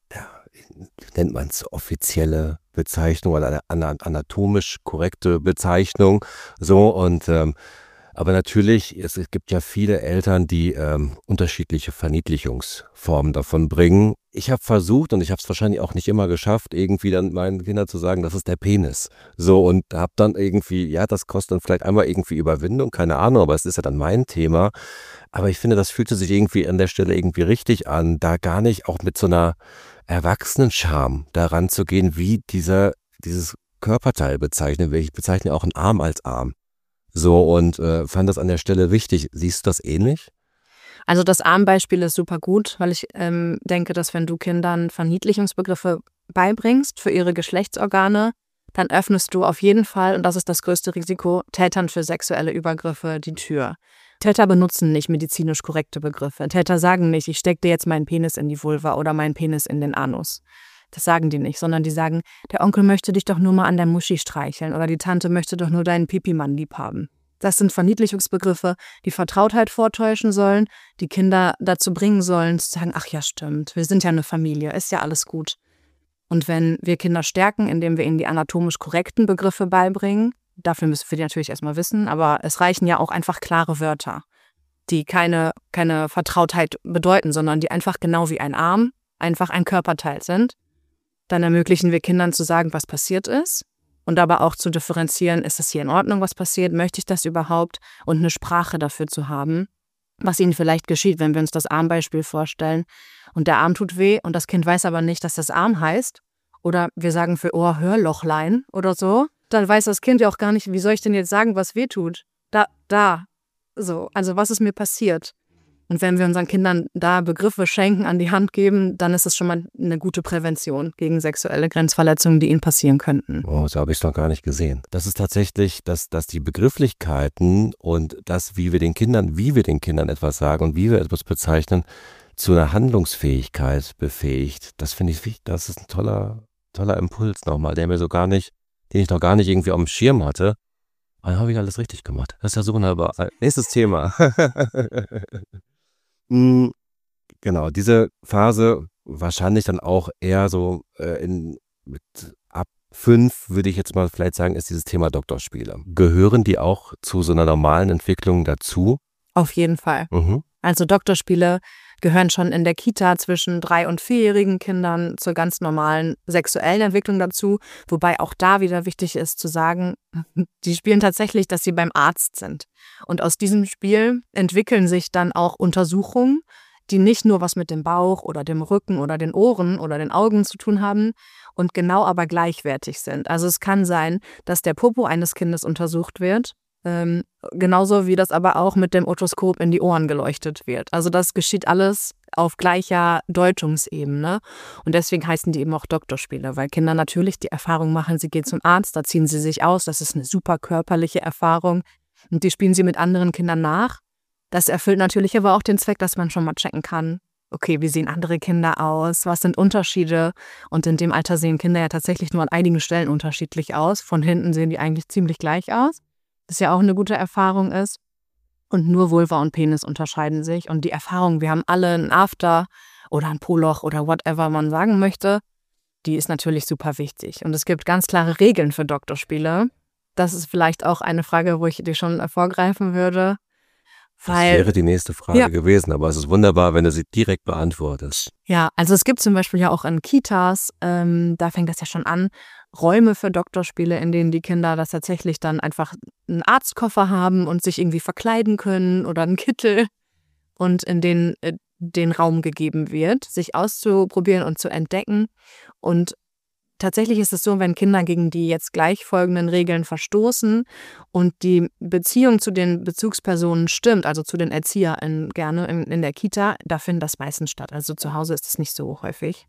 wie nennt man es, offizielle Bezeichnung oder eine anatomisch korrekte Bezeichnung. So und aber natürlich, es gibt ja viele Eltern, die unterschiedliche Verniedlichungsformen davon bringen. Ich habe versucht und ich habe es wahrscheinlich auch nicht immer geschafft, irgendwie dann meinen Kindern zu sagen, das ist der Penis. So und habe dann irgendwie, ja, das kostet dann vielleicht einmal irgendwie Überwindung, keine Ahnung, aber es ist ja dann mein Thema. Aber ich finde, das fühlte sich irgendwie an der Stelle irgendwie richtig an, da gar nicht auch mit so einer Erwachsenenscham daran zu gehen, wie dieses Körperteil bezeichnen. Ich bezeichne auch einen Arm als Arm. So und fand das an der Stelle wichtig. Siehst du das ähnlich? Also das Armbeispiel ist super gut, weil ich denke, dass wenn du Kindern Verniedlichungsbegriffe beibringst für ihre Geschlechtsorgane, dann öffnest du auf jeden Fall, und das ist das größte Risiko, Tätern für sexuelle Übergriffe die Tür. Täter benutzen nicht medizinisch korrekte Begriffe. Täter sagen nicht, ich stecke dir jetzt meinen Penis in die Vulva oder meinen Penis in den Anus. Das sagen die nicht, sondern die sagen, der Onkel möchte dich doch nur mal an der Muschi streicheln oder die Tante möchte doch nur deinen Pipi-Mann lieb haben. Das sind Verniedlichungsbegriffe, die Vertrautheit vortäuschen sollen, die Kinder dazu bringen sollen, zu sagen, ach ja, stimmt, wir sind ja eine Familie, ist ja alles gut. Und wenn wir Kinder stärken, indem wir ihnen die anatomisch korrekten Begriffe beibringen, dafür müssen wir die natürlich erstmal wissen, aber es reichen ja auch einfach klare Wörter, die keine Vertrautheit bedeuten, sondern die einfach genau wie ein Arm einfach ein Körperteil sind. Dann ermöglichen wir Kindern zu sagen, was passiert ist und aber auch zu differenzieren, ist das hier in Ordnung, was passiert, möchte ich das überhaupt und eine Sprache dafür zu haben, was ihnen vielleicht geschieht, wenn wir uns das Armbeispiel vorstellen und der Arm tut weh und das Kind weiß aber nicht, dass das Arm heißt oder wir sagen für Ohr Hörlochlein oder so, dann weiß das Kind ja auch gar nicht, wie soll ich denn jetzt sagen, was weh tut? So, also was ist mir passiert? Und wenn wir unseren Kindern da Begriffe schenken, an die Hand geben, dann ist es schon mal eine gute Prävention gegen sexuelle Grenzverletzungen, die ihnen passieren könnten. Oh, so habe ich es noch gar nicht gesehen. Das ist tatsächlich, dass die Begrifflichkeiten und das, wie wir den Kindern etwas sagen und wie wir etwas bezeichnen, zu einer Handlungsfähigkeit befähigt. Das finde ich wichtig. Das ist ein toller Impuls nochmal, den ich noch gar nicht irgendwie auf dem Schirm hatte. Dann habe ich alles richtig gemacht. Das ist ja so wunderbar. Nächstes Thema. Genau, diese Phase wahrscheinlich dann auch eher so ab 5, würde ich jetzt mal vielleicht sagen, ist dieses Thema Doktorspiele. Gehören die auch zu so einer normalen Entwicklung dazu? Auf jeden Fall. Mhm. Also Doktorspiele gehören schon in der Kita zwischen 3- und 4-jährigen Kindern zur ganz normalen sexuellen Entwicklung dazu. Wobei auch da wieder wichtig ist zu sagen, die spielen tatsächlich, dass sie beim Arzt sind. Und aus diesem Spiel entwickeln sich dann auch Untersuchungen, die nicht nur was mit dem Bauch oder dem Rücken oder den Ohren oder den Augen zu tun haben und genau aber gleichwertig sind. Also es kann sein, dass der Popo eines Kindes untersucht wird, genauso wie das aber auch mit dem Otoskop in die Ohren geleuchtet wird. Also das geschieht alles auf gleicher Deutungsebene und deswegen heißen die eben auch Doktorspiele, weil Kinder natürlich die Erfahrung machen, sie gehen zum Arzt, da ziehen sie sich aus, das ist eine super körperliche Erfahrung und die spielen sie mit anderen Kindern nach. Das erfüllt natürlich aber auch den Zweck, dass man schon mal checken kann, okay, wie sehen andere Kinder aus, was sind Unterschiede? Und in dem Alter sehen Kinder ja tatsächlich nur an einigen Stellen unterschiedlich aus. Von hinten sehen die eigentlich ziemlich gleich aus, was ja auch eine gute Erfahrung ist. Und nur Vulva und Penis unterscheiden sich. Und die Erfahrung, wir haben alle ein After oder ein Po-Loch oder whatever man sagen möchte, die ist natürlich super wichtig. Und es gibt ganz klare Regeln für Doktorspiele. Das ist vielleicht auch eine Frage, wo ich dir schon vorgreifen würde. Das wäre die nächste Frage gewesen, aber es ist wunderbar, wenn du sie direkt beantwortest. Ja, also es gibt zum Beispiel ja auch in Kitas, da fängt das ja schon an, Räume für Doktorspiele, in denen die Kinder das tatsächlich dann einfach einen Arztkoffer haben und sich irgendwie verkleiden können oder einen Kittel und in denen den Raum gegeben wird, sich auszuprobieren und zu entdecken. Und tatsächlich ist es so, wenn Kinder gegen die jetzt gleich folgenden Regeln verstoßen und die Beziehung zu den Bezugspersonen stimmt, also zu den ErzieherInnen gerne in der Kita, da findet das meistens statt. Also zu Hause ist es nicht so häufig,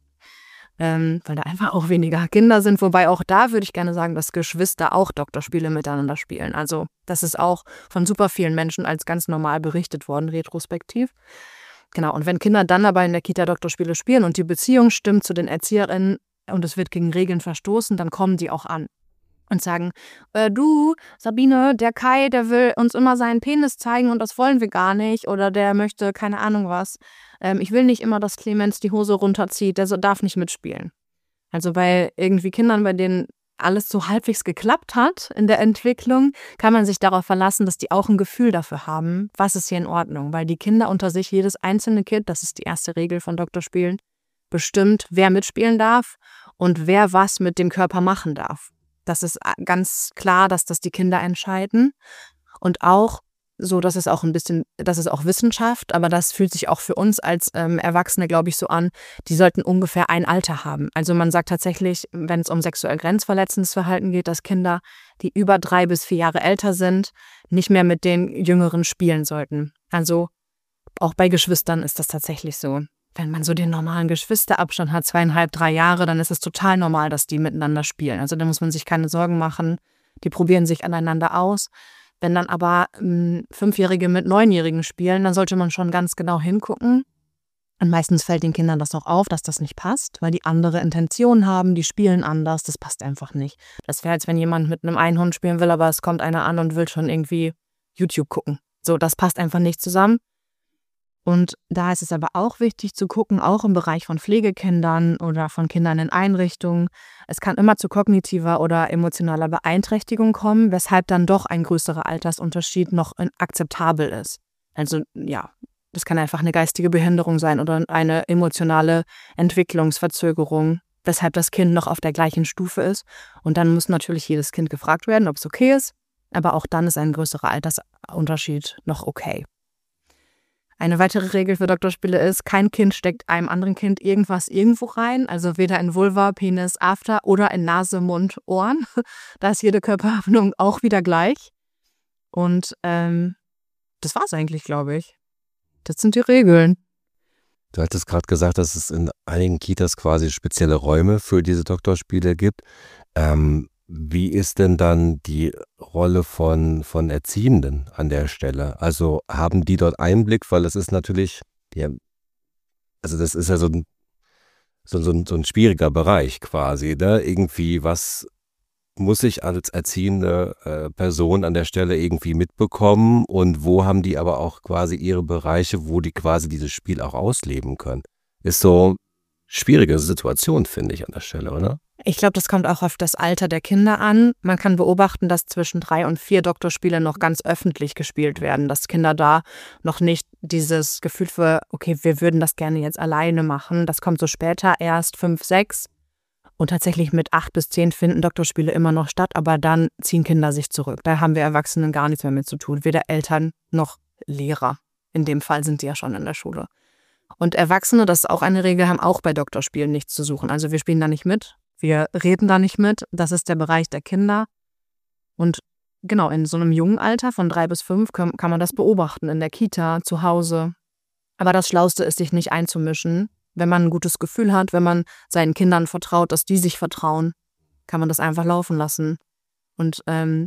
weil da einfach auch weniger Kinder sind. Wobei auch da würde ich gerne sagen, dass Geschwister auch Doktorspiele miteinander spielen. Also das ist auch von super vielen Menschen als ganz normal berichtet worden, retrospektiv. Genau, und wenn Kinder dann aber in der Kita Doktorspiele spielen und die Beziehung stimmt zu den ErzieherInnen, und es wird gegen Regeln verstoßen, dann kommen die auch an und sagen, du, Sabine, der Kai, der will uns immer seinen Penis zeigen und das wollen wir gar nicht oder der möchte keine Ahnung was. Ich will nicht immer, dass Clemens die Hose runterzieht, der darf nicht mitspielen. Also bei irgendwie Kindern, bei denen alles so halbwegs geklappt hat in der Entwicklung, kann man sich darauf verlassen, dass die auch ein Gefühl dafür haben, was ist hier in Ordnung, weil die Kinder unter sich, jedes einzelne Kind, das ist die erste Regel von Doktorspielen, bestimmt, wer mitspielen darf und wer was mit dem Körper machen darf. Das ist ganz klar, dass das die Kinder entscheiden. Und auch so, das ist auch Wissenschaft, aber das fühlt sich auch für uns als Erwachsene, glaube ich, so an, die sollten ungefähr ein Alter haben. Also man sagt tatsächlich, wenn es um sexuell grenzverletzendes Verhalten geht, dass Kinder, die über 3 bis 4 Jahre älter sind, nicht mehr mit den Jüngeren spielen sollten. Also auch bei Geschwistern ist das tatsächlich so. Wenn man so den normalen Geschwisterabstand hat, 2,5, 3 Jahre, dann ist es total normal, dass die miteinander spielen. Also da muss man sich keine Sorgen machen. Die probieren sich aneinander aus. Wenn dann aber 5-Jährige mit 9-Jährigen spielen, dann sollte man schon ganz genau hingucken. Und meistens fällt den Kindern das auch auf, dass das nicht passt, weil die andere Intentionen haben, die spielen anders, das passt einfach nicht. Das wäre, als wenn jemand mit einem Einhorn spielen will, aber es kommt einer an und will schon irgendwie YouTube gucken. So, das passt einfach nicht zusammen. Und da ist es aber auch wichtig zu gucken, auch im Bereich von Pflegekindern oder von Kindern in Einrichtungen. Es kann immer zu kognitiver oder emotionaler Beeinträchtigung kommen, weshalb dann doch ein größerer Altersunterschied noch akzeptabel ist. Also ja, das kann einfach eine geistige Behinderung sein oder eine emotionale Entwicklungsverzögerung, weshalb das Kind noch auf der gleichen Stufe ist. Und dann muss natürlich jedes Kind gefragt werden, ob es okay ist. Aber auch dann ist ein größerer Altersunterschied noch okay. Eine weitere Regel für Doktorspiele ist, kein Kind steckt einem anderen Kind irgendwas irgendwo rein, also weder in Vulva, Penis, After oder in Nase, Mund, Ohren. Da ist jede Körperöffnung auch wieder gleich. Und das war's eigentlich, glaube ich. Das sind die Regeln. Du hattest gerade gesagt, dass es in einigen Kitas quasi spezielle Räume für diese Doktorspiele gibt. Wie ist denn dann die Rolle von Erziehenden an der Stelle? Also haben die dort Einblick, weil es ist natürlich, das ist ja so so ein schwieriger Bereich quasi, ne? Irgendwie, was muss ich als erziehende Person an der Stelle irgendwie mitbekommen und wo haben die aber auch quasi ihre Bereiche, wo die quasi dieses Spiel auch ausleben können? Ist so schwierige Situation, finde ich, an der Stelle, oder? Ich glaube, das kommt auch auf das Alter der Kinder an. Man kann beobachten, dass zwischen 3 und 4 Doktorspiele noch ganz öffentlich gespielt werden, dass Kinder da noch nicht dieses Gefühl für, okay, wir würden das gerne jetzt alleine machen. Das kommt so später, erst 5, 6. Und tatsächlich mit 8 bis 10 finden Doktorspiele immer noch statt, aber dann ziehen Kinder sich zurück. Da haben wir Erwachsenen gar nichts mehr mit zu tun, weder Eltern noch Lehrer. In dem Fall sind die ja schon in der Schule. Und Erwachsene, das ist auch eine Regel, haben auch bei Doktorspielen nichts zu suchen. Also wir spielen da nicht mit, wir reden da nicht mit. Das ist der Bereich der Kinder. Und genau, in so einem jungen Alter von 3 bis 5 kann man das beobachten, in der Kita, zu Hause. Aber das Schlauste ist, sich nicht einzumischen. Wenn man ein gutes Gefühl hat, wenn man seinen Kindern vertraut, dass die sich vertrauen, kann man das einfach laufen lassen. Und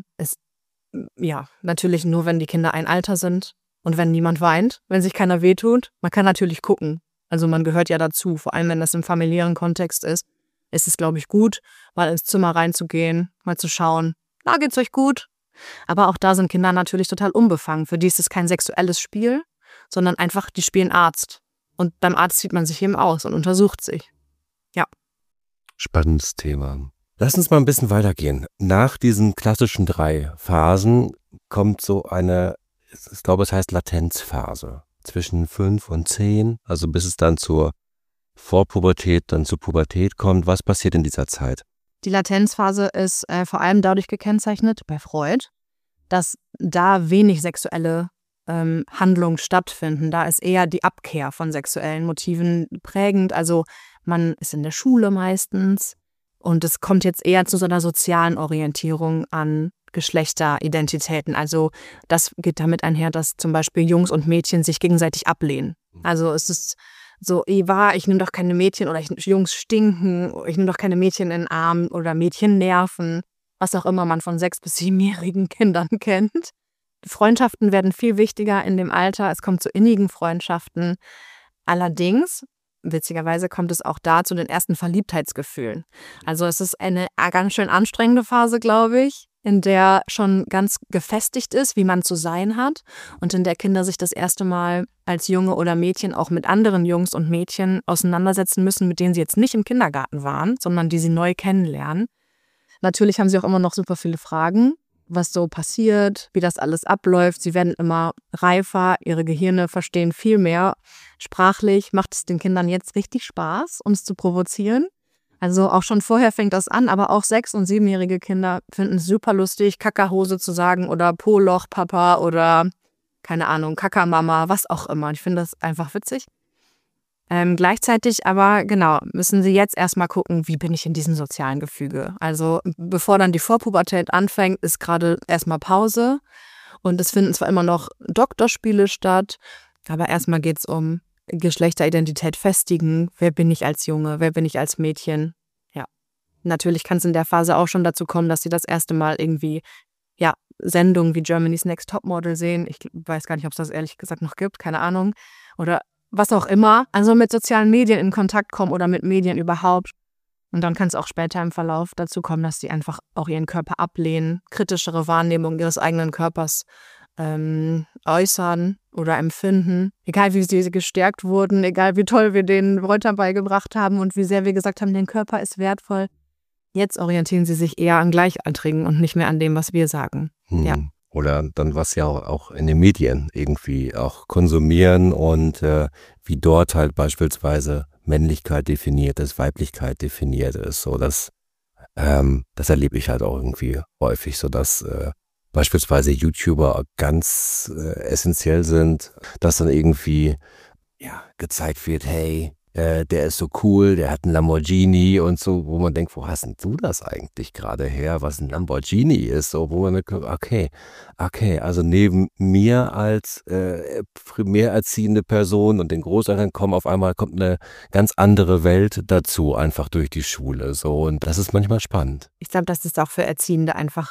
natürlich nur, wenn die Kinder ein Alter sind und wenn niemand weint, wenn sich keiner wehtut. Man kann natürlich gucken. Also man gehört ja dazu, vor allem wenn das im familiären Kontext ist es, glaube ich, gut, mal ins Zimmer reinzugehen, mal zu schauen, na, geht's euch gut? Aber auch da sind Kinder natürlich total unbefangen. Für die ist es kein sexuelles Spiel, sondern einfach, die spielen Arzt. Und beim Arzt zieht man sich eben aus und untersucht sich. Ja. Spannendes Thema. Lass uns mal ein bisschen weitergehen. Nach diesen klassischen 3 Phasen kommt so eine, ich glaube, es heißt Latenzphase. Zwischen 5 und 10, also bis es dann zur Vorpubertät, dann zur Pubertät kommt. Was passiert in dieser Zeit? Die Latenzphase ist vor allem dadurch gekennzeichnet, bei Freud, dass da wenig sexuelle Handlungen stattfinden. Da ist eher die Abkehr von sexuellen Motiven prägend. Also man ist in der Schule meistens und es kommt jetzt eher zu so einer sozialen Orientierung an Geschlechteridentitäten. Also das geht damit einher, dass zum Beispiel Jungs und Mädchen sich gegenseitig ablehnen. Also es ist so, Eva, ich nehme doch keine Mädchen oder Jungs stinken, ich nehme doch keine Mädchen in den Arm oder Mädchen nerven, was auch immer man von 6- bis 7-jährigen Kindern kennt. Freundschaften werden viel wichtiger in dem Alter. Es kommt zu innigen Freundschaften. Allerdings, witzigerweise, kommt es auch da zu den ersten Verliebtheitsgefühlen. Also es ist eine ganz schön anstrengende Phase, glaube ich, in der schon ganz gefestigt ist, wie man zu sein hat und in der Kinder sich das erste Mal als Junge oder Mädchen auch mit anderen Jungs und Mädchen auseinandersetzen müssen, mit denen sie jetzt nicht im Kindergarten waren, sondern die sie neu kennenlernen. Natürlich haben sie auch immer noch super viele Fragen, was so passiert, wie das alles abläuft. Sie werden immer reifer, ihre Gehirne verstehen viel mehr. Sprachlich macht es den Kindern jetzt richtig Spaß, uns zu provozieren. Also auch schon vorher fängt das an, aber auch 6- und 7-jährige Kinder finden es super lustig, Kackerhose zu sagen oder Po-Loch Papa oder, keine Ahnung, Kackermama, was auch immer. Ich finde das einfach witzig. Gleichzeitig aber, genau, müssen sie jetzt erstmal gucken, wie bin ich in diesem sozialen Gefüge. Also bevor dann die Vorpubertät anfängt, ist gerade erstmal Pause und es finden zwar immer noch Doktorspiele statt, aber erstmal geht es um Geschlechteridentität festigen. Wer bin ich als Junge, wer bin ich als Mädchen? Ja, natürlich kann es in der Phase auch schon dazu kommen, dass sie das erste Mal irgendwie, ja, Sendungen wie Germany's Next Topmodel sehen. Ich weiß gar nicht, ob es das ehrlich gesagt noch gibt, keine Ahnung. Oder was auch immer, also mit sozialen Medien in Kontakt kommen oder mit Medien überhaupt. Und dann kann es auch später im Verlauf dazu kommen, dass sie einfach auch ihren Körper ablehnen, kritischere Wahrnehmung ihres eigenen Körpers äußern oder empfinden. Egal wie sie gestärkt wurden, egal wie toll wir den Wörter beigebracht haben und wie sehr wir gesagt haben, dein Körper ist wertvoll. Jetzt orientieren sie sich eher an Gleichaltrigen und nicht mehr an dem, was wir sagen. Ja. Oder dann, was ja auch in den Medien irgendwie auch konsumieren und wie dort halt beispielsweise Männlichkeit definiert ist, Weiblichkeit definiert ist. So das erlebe ich halt auch irgendwie häufig, so dass beispielsweise YouTuber ganz essentiell sind, dass dann irgendwie gezeigt wird, hey, der ist so cool, der hat einen Lamborghini und so, wo man denkt, wo hast denn du das eigentlich gerade her, was ein Lamborghini ist, so, wo man denkt, okay, also neben mir als primär erziehende Person und den Großeltern kommt eine ganz andere Welt dazu, einfach durch die Schule, so, und das ist manchmal spannend. Ich glaube, das ist auch für Erziehende einfach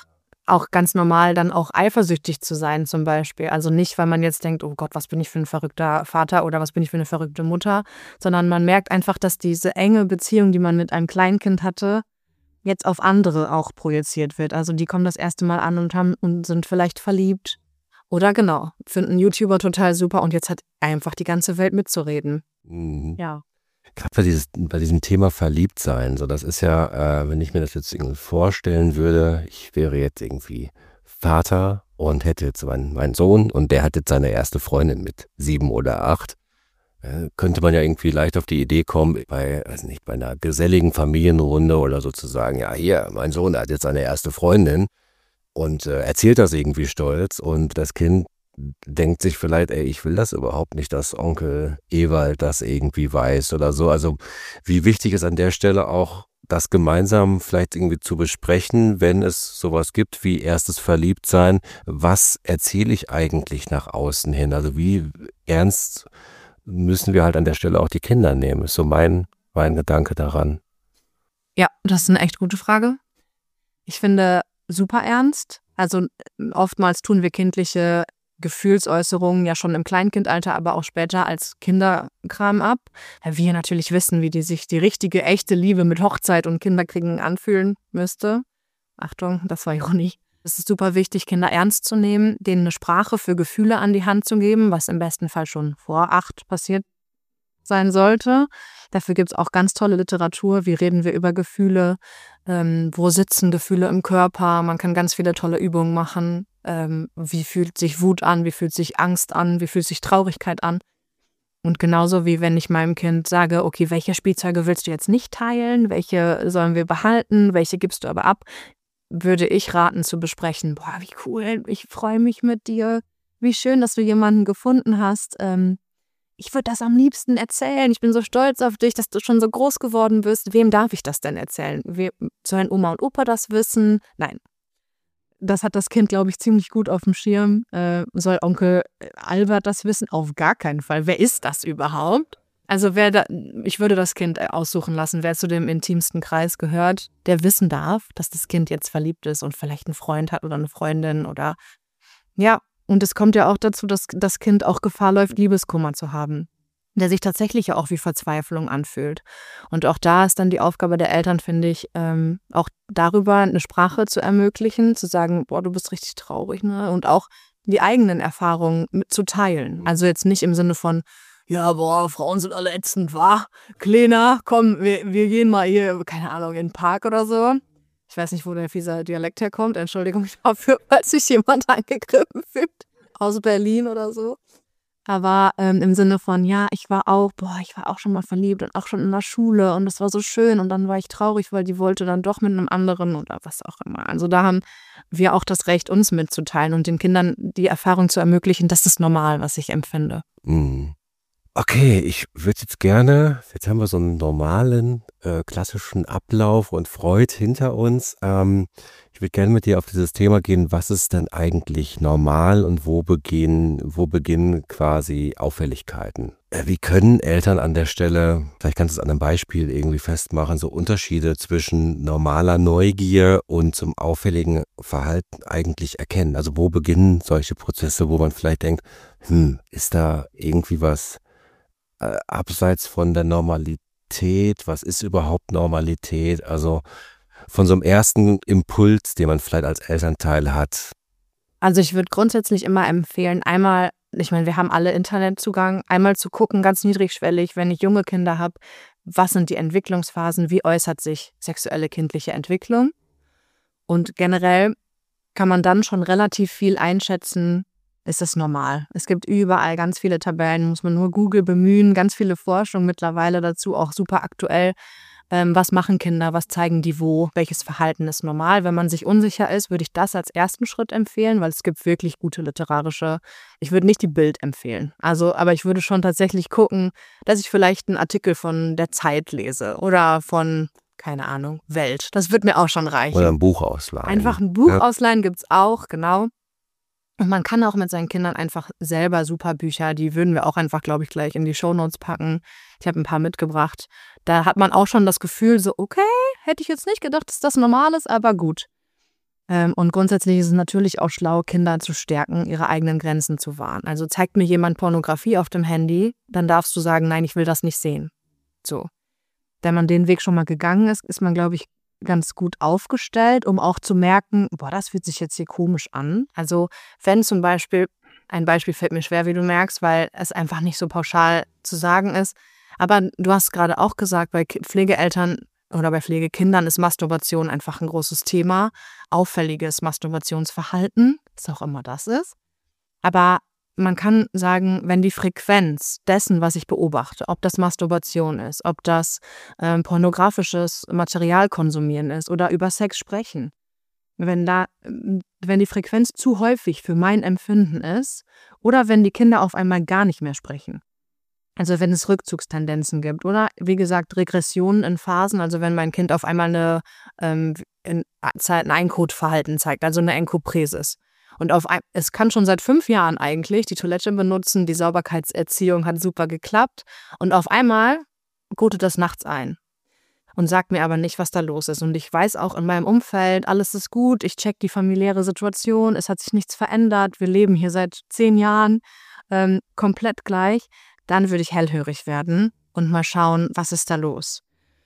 auch ganz normal, dann auch eifersüchtig zu sein zum Beispiel. Also nicht, weil man jetzt denkt, oh Gott, was bin ich für ein verrückter Vater oder was bin ich für eine verrückte Mutter, sondern man merkt einfach, dass diese enge Beziehung, die man mit einem Kleinkind hatte, jetzt auf andere auch projiziert wird. Also die kommen das erste Mal an und sind vielleicht verliebt. Oder genau, finden YouTuber total super und jetzt hat einfach die ganze Welt mitzureden. Mhm. Ja. Gerade bei diesem Thema Verliebtsein, so das ist ja, wenn ich mir das jetzt irgendwie vorstellen würde, ich wäre jetzt irgendwie Vater und hätte jetzt meinen Sohn und der hat jetzt seine erste Freundin mit 7 oder 8, könnte man ja irgendwie leicht auf die Idee kommen, bei einer geselligen Familienrunde oder sozusagen, ja hier, mein Sohn hat jetzt seine erste Freundin und erzählt das irgendwie stolz und das Kind denkt sich vielleicht, ey, ich will das überhaupt nicht, dass Onkel Ewald das irgendwie weiß oder so. Also wie wichtig ist an der Stelle auch, das gemeinsam vielleicht irgendwie zu besprechen, wenn es sowas gibt wie erstes Verliebtsein. Was erzähle ich eigentlich nach außen hin? Also wie ernst müssen wir halt an der Stelle auch die Kinder nehmen? Ist so mein Gedanke daran. Ja, das ist eine echt gute Frage. Ich finde super ernst. Also oftmals tun wir kindliche Gefühlsäußerungen ja schon im Kleinkindalter, aber auch später als Kinderkram ab. Weil wir natürlich wissen, wie sich die richtige, echte Liebe mit Hochzeit und Kinderkriegen anfühlen müsste. Achtung, das war Ironie. Es ist super wichtig, Kinder ernst zu nehmen, denen eine Sprache für Gefühle an die Hand zu geben, was im besten Fall schon vor 8 passiert sein sollte. Dafür gibt es auch ganz tolle Literatur. Wie reden wir über Gefühle? Wo sitzen Gefühle im Körper? Man kann ganz viele tolle Übungen machen. Wie fühlt sich Wut an? Wie fühlt sich Angst an? Wie fühlt sich Traurigkeit an? Und genauso wie wenn ich meinem Kind sage, okay, welche Spielzeuge willst du jetzt nicht teilen? Welche sollen wir behalten? Welche gibst du aber ab? Würde ich raten zu besprechen, boah, wie cool, ich freue mich mit dir. Wie schön, dass du jemanden gefunden hast. Ich würde das am liebsten erzählen. Ich bin so stolz auf dich, dass du schon so groß geworden bist. Wem darf ich das denn erzählen? Sollen Oma und Opa das wissen? Nein. Das hat das Kind, glaube ich, ziemlich gut auf dem Schirm. Soll Onkel Albert das wissen? Auf gar keinen Fall. Wer ist das überhaupt? Also ich würde das Kind aussuchen lassen, wer zu dem intimsten Kreis gehört, der wissen darf, dass das Kind jetzt verliebt ist und vielleicht einen Freund hat oder eine Freundin oder ja. Und es kommt ja auch dazu, dass das Kind auch Gefahr läuft, Liebeskummer zu haben, der sich tatsächlich ja auch wie Verzweiflung anfühlt. Und auch da ist dann die Aufgabe der Eltern, finde ich, auch darüber eine Sprache zu ermöglichen, zu sagen, boah, du bist richtig traurig, ne? Und auch die eigenen Erfahrungen zu teilen. Also jetzt nicht im Sinne von, ja, boah, Frauen sind alle ätzend, wa? Kleiner, komm, wir gehen mal hier, keine Ahnung, in den Park oder so. Ich weiß nicht, wo der fiese Dialekt herkommt. Entschuldigung dafür, falls sich jemand angegriffen fühlt. Aus Berlin oder so. Aber im Sinne von, ja, ich war auch schon mal verliebt und auch schon in der Schule und das war so schön und dann war ich traurig, weil die wollte dann doch mit einem anderen oder was auch immer. Also da haben wir auch das Recht, uns mitzuteilen und den Kindern die Erfahrung zu ermöglichen, das ist normal, was ich empfinde. Mhm. Okay, ich würde jetzt haben wir so einen normalen, klassischen Ablauf und Freud hinter uns. Ich würde gerne mit dir auf dieses Thema gehen, was ist denn eigentlich normal und wo beginnen quasi Auffälligkeiten? Wie können Eltern an der Stelle, vielleicht kannst du es an einem Beispiel irgendwie festmachen, so Unterschiede zwischen normaler Neugier und zum auffälligen Verhalten eigentlich erkennen? Also wo beginnen solche Prozesse, wo man vielleicht denkt, ist da irgendwie was abseits von der Normalität? Was ist überhaupt Normalität? Also von so einem ersten Impuls, den man vielleicht als Elternteil hat. Also ich würde grundsätzlich immer empfehlen, einmal, ich meine, wir haben alle Internetzugang, einmal zu gucken, ganz niedrigschwellig, wenn ich junge Kinder habe, was sind die Entwicklungsphasen, wie äußert sich sexuelle kindliche Entwicklung? Und generell kann man dann schon relativ viel einschätzen, ist es normal. Es gibt überall ganz viele Tabellen, muss man nur Google bemühen, ganz viele Forschung mittlerweile dazu, auch super aktuell. Was machen Kinder, was zeigen die wo, welches Verhalten ist normal. Wenn man sich unsicher ist, würde ich das als ersten Schritt empfehlen, weil es gibt wirklich gute literarische, ich würde nicht die Bild empfehlen. Also, aber ich würde schon tatsächlich gucken, dass ich vielleicht einen Artikel von der Zeit lese oder von, keine Ahnung, Welt. Das wird mir auch schon reichen. Oder ein Buch ausleihen. Einfach ein Buch ausleihen gibt es auch, genau. Und man kann auch mit seinen Kindern einfach selber super Bücher, die würden wir auch einfach, glaube ich, gleich in die Shownotes packen. Ich habe ein paar mitgebracht. Da hat man auch schon das Gefühl so, okay, hätte ich jetzt nicht gedacht, dass das normal ist, aber gut. Und grundsätzlich ist es natürlich auch schlau, Kinder zu stärken, ihre eigenen Grenzen zu wahren. Also zeigt mir jemand Pornografie auf dem Handy, dann darfst du sagen, nein, ich will das nicht sehen. So. Wenn man den Weg schon mal gegangen ist, ist man, glaube ich, ganz gut aufgestellt, um auch zu merken, boah, das fühlt sich jetzt hier komisch an. Also wenn zum Beispiel, ein Beispiel fällt mir schwer, wie du merkst, weil es einfach nicht so pauschal zu sagen ist, aber du hast gerade auch gesagt, bei Pflegeeltern oder bei Pflegekindern ist Masturbation einfach ein großes Thema, auffälliges Masturbationsverhalten, was auch immer das ist. Aber man kann sagen, wenn die Frequenz dessen, was ich beobachte, ob das Masturbation ist, ob das pornografisches Material konsumieren ist oder über Sex sprechen, wenn die Frequenz zu häufig für mein Empfinden ist oder wenn die Kinder auf einmal gar nicht mehr sprechen. Also wenn es Rückzugstendenzen gibt oder wie gesagt Regressionen in Phasen, also wenn mein Kind auf einmal ein Einkotverhalten zeigt, also eine Enkopresis. Und es kann schon seit 5 Jahren eigentlich die Toilette benutzen, die Sauberkeitserziehung hat super geklappt und auf einmal kotet das nachts ein und sagt mir aber nicht, was da los ist. Und ich weiß auch in meinem Umfeld, alles ist gut, ich check die familiäre Situation, es hat sich nichts verändert, wir leben hier seit 10 Jahren komplett gleich. Dann würde ich hellhörig werden und mal schauen, was ist da los.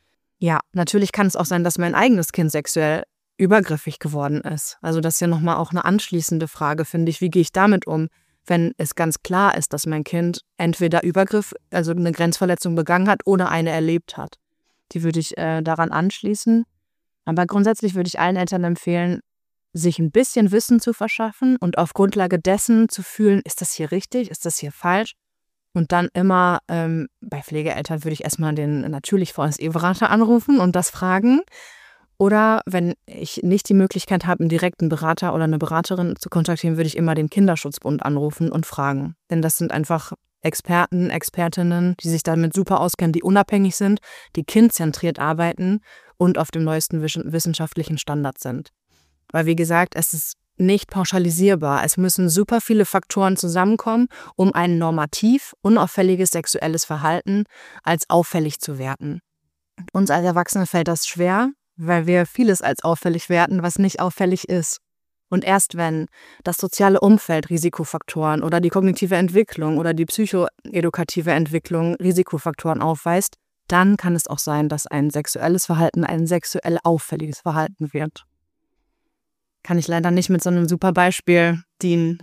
Ja, natürlich kann es auch sein, dass mein eigenes Kind sexuell übergriffig geworden ist. Also das ist ja nochmal auch eine anschließende Frage, finde ich. Wie gehe ich damit um, wenn es ganz klar ist, dass mein Kind entweder Übergriff, also eine Grenzverletzung begangen hat oder eine erlebt hat. Die würde ich daran anschließen. Aber grundsätzlich würde ich allen Eltern empfehlen, sich ein bisschen Wissen zu verschaffen und auf Grundlage dessen zu fühlen, ist das hier richtig, ist das hier falsch? Und dann immer, bei Pflegeeltern würde ich erstmal den natürlich VSE-Berater anrufen und das fragen. Oder wenn ich nicht die Möglichkeit habe, einen direkten Berater oder eine Beraterin zu kontaktieren, würde ich immer den Kinderschutzbund anrufen und fragen. Denn das sind einfach Experten, Expertinnen, die sich damit super auskennen, die unabhängig sind, die kindzentriert arbeiten und auf dem neuesten wissenschaftlichen Standard sind. Weil wie gesagt, es ist nicht pauschalisierbar. Es müssen super viele Faktoren zusammenkommen, um ein normativ unauffälliges sexuelles Verhalten als auffällig zu werten. Uns als Erwachsene fällt das schwer, weil wir vieles als auffällig werten, was nicht auffällig ist. Und erst wenn das soziale Umfeld Risikofaktoren oder die kognitive Entwicklung oder die psychoedukative Entwicklung Risikofaktoren aufweist, dann kann es auch sein, dass ein sexuelles Verhalten ein sexuell auffälliges Verhalten wird. Kann ich leider nicht mit so einem super Beispiel dienen,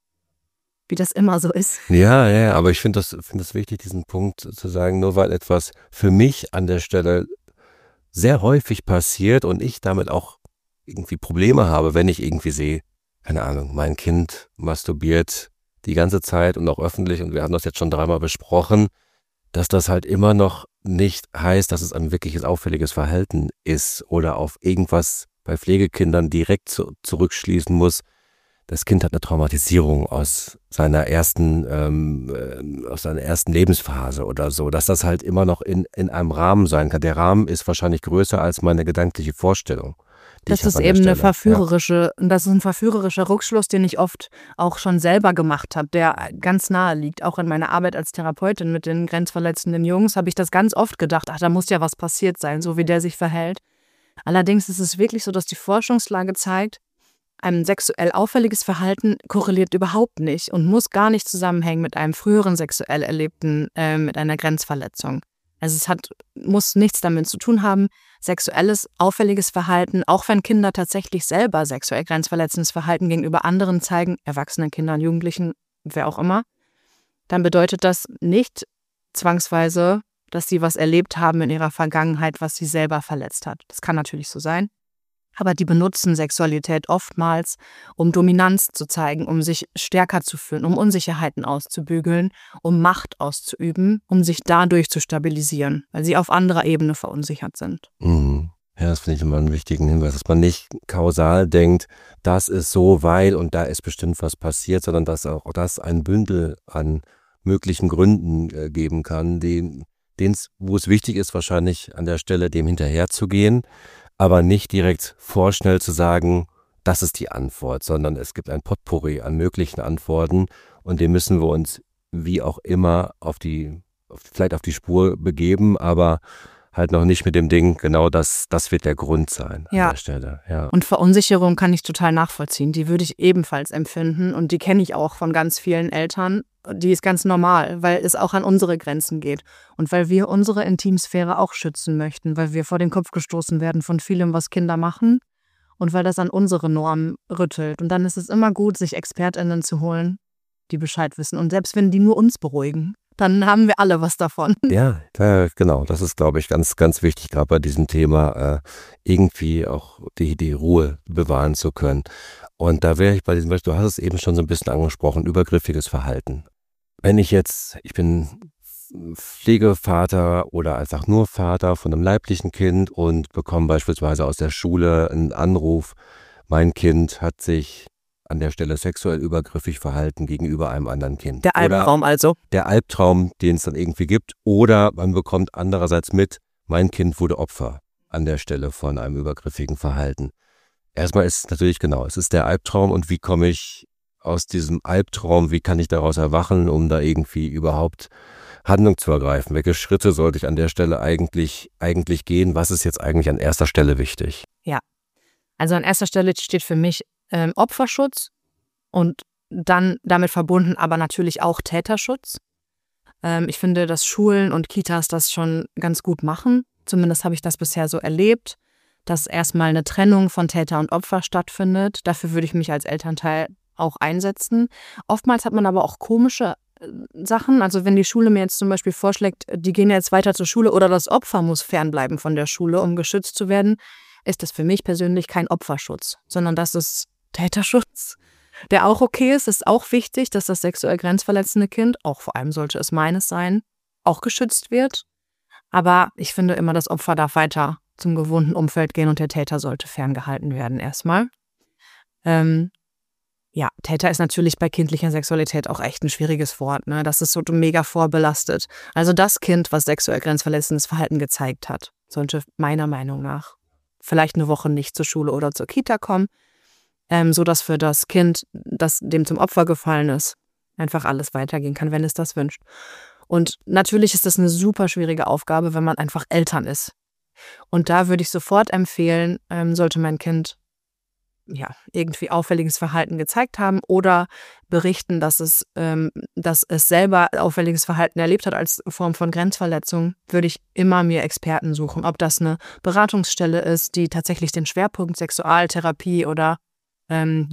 wie das immer so ist. Ja, aber ich finde das wichtig, diesen Punkt zu sagen, nur weil etwas für mich an der Stelle sehr häufig passiert und ich damit auch irgendwie Probleme habe, wenn ich irgendwie sehe, keine Ahnung, mein Kind masturbiert die ganze Zeit und auch öffentlich und wir haben das jetzt schon 3-mal besprochen, dass das halt immer noch nicht heißt, dass es ein wirkliches auffälliges Verhalten ist oder auf irgendwas bei Pflegekindern direkt zurückschließen muss. Das Kind hat eine Traumatisierung aus seiner ersten Lebensphase oder so, dass das halt immer noch in einem Rahmen sein kann. Der Rahmen ist wahrscheinlich größer als meine gedankliche Vorstellung. Das ist eben ein verführerischer Rückschluss, den ich oft auch schon selber gemacht habe, der ganz nahe liegt. Auch in meiner Arbeit als Therapeutin mit den grenzverletzenden Jungs habe ich das ganz oft gedacht, da muss ja was passiert sein, so wie der sich verhält. Allerdings ist es wirklich so, dass die Forschungslage zeigt, ein sexuell auffälliges Verhalten korreliert überhaupt nicht und muss gar nicht zusammenhängen mit einem früheren sexuell erlebten, mit einer Grenzverletzung. Also es muss nichts damit zu tun haben, sexuelles, auffälliges Verhalten, auch wenn Kinder tatsächlich selber sexuell grenzverletzendes Verhalten gegenüber anderen zeigen, erwachsenen Kindern, Jugendlichen, wer auch immer, dann bedeutet das nicht zwangsweise, dass sie was erlebt haben in ihrer Vergangenheit, was sie selber verletzt hat. Das kann natürlich so sein. Aber die benutzen Sexualität oftmals, um Dominanz zu zeigen, um sich stärker zu fühlen, um Unsicherheiten auszubügeln, um Macht auszuüben, um sich dadurch zu stabilisieren, weil sie auf anderer Ebene verunsichert sind. Mhm. Ja, das finde ich immer einen wichtigen Hinweis, dass man nicht kausal denkt, das ist so, weil und da ist bestimmt was passiert, sondern dass auch das ein Bündel an möglichen Gründen geben kann, wo es wichtig ist, wahrscheinlich an der Stelle dem hinterherzugehen, aber nicht direkt vorschnell zu sagen, das ist die Antwort, sondern es gibt ein Potpourri an möglichen Antworten und dem müssen wir uns wie auch immer vielleicht auf die Spur begeben, aber halt noch nicht mit dem Ding, genau das wird der Grund sein an der Stelle. Ja. Und Verunsicherung kann ich total nachvollziehen. Die würde ich ebenfalls empfinden und die kenne ich auch von ganz vielen Eltern. Die ist ganz normal, weil es auch an unsere Grenzen geht und weil wir unsere Intimsphäre auch schützen möchten, weil wir vor den Kopf gestoßen werden von vielem, was Kinder machen und weil das an unsere Normen rüttelt. Und dann ist es immer gut, sich ExpertInnen zu holen, die Bescheid wissen. Und selbst wenn die nur uns beruhigen, dann haben wir alle was davon. Ja, genau. Das ist, glaube ich, ganz, ganz wichtig, gerade bei diesem Thema, irgendwie auch die Ruhe bewahren zu können. Und da wäre ich bei diesem Beispiel, du hast es eben schon so ein bisschen angesprochen, übergriffiges Verhalten. Wenn ich bin Pflegevater oder einfach nur Vater von einem leiblichen Kind und bekomme beispielsweise aus der Schule einen Anruf, mein Kind hat sich an der Stelle sexuell übergriffig verhalten gegenüber einem anderen Kind. Der Albtraum also. Der Albtraum, den es dann irgendwie gibt. Oder man bekommt andererseits mit, mein Kind wurde Opfer an der Stelle von einem übergriffigen Verhalten. Erstmal ist es natürlich es ist der Albtraum und wie komme ich aus diesem Albtraum, wie kann ich daraus erwachen, um da irgendwie überhaupt Handlung zu ergreifen? Welche Schritte sollte ich an der Stelle eigentlich gehen? Was ist jetzt eigentlich an erster Stelle wichtig? Ja, also an erster Stelle steht für mich Opferschutz und dann damit verbunden aber natürlich auch Täterschutz. Ich finde, dass Schulen und Kitas das schon ganz gut machen. Zumindest habe ich das bisher so erlebt, dass erstmal eine Trennung von Täter und Opfer stattfindet. Dafür würde ich mich als Elternteil auch einsetzen. Oftmals hat man aber auch komische Sachen. Also wenn die Schule mir jetzt zum Beispiel vorschlägt, die gehen jetzt weiter zur Schule oder das Opfer muss fernbleiben von der Schule, um geschützt zu werden, ist das für mich persönlich kein Opferschutz, sondern das ist Täterschutz, der auch okay ist. Es ist auch wichtig, dass das sexuell grenzverletzende Kind, auch vor allem sollte es meines sein, auch geschützt wird. Aber ich finde immer, das Opfer darf weiter zum gewohnten Umfeld gehen und der Täter sollte ferngehalten werden erstmal. Täter ist natürlich bei kindlicher Sexualität auch echt ein schwieriges Wort, ne? Das ist so mega vorbelastet. Also das Kind, was sexuell grenzverletzendes Verhalten gezeigt hat, sollte meiner Meinung nach vielleicht eine Woche nicht zur Schule oder zur Kita kommen, sodass für das Kind, das dem zum Opfer gefallen ist, einfach alles weitergehen kann, wenn es das wünscht. Und natürlich ist das eine super schwierige Aufgabe, wenn man einfach Eltern ist. Und da würde ich sofort empfehlen, sollte mein Kind irgendwie auffälliges Verhalten gezeigt haben oder berichten, dass es selber auffälliges Verhalten erlebt hat als Form von Grenzverletzung, würde ich immer mir Experten suchen. Ob das eine Beratungsstelle ist, die tatsächlich den Schwerpunkt Sexualtherapie oder man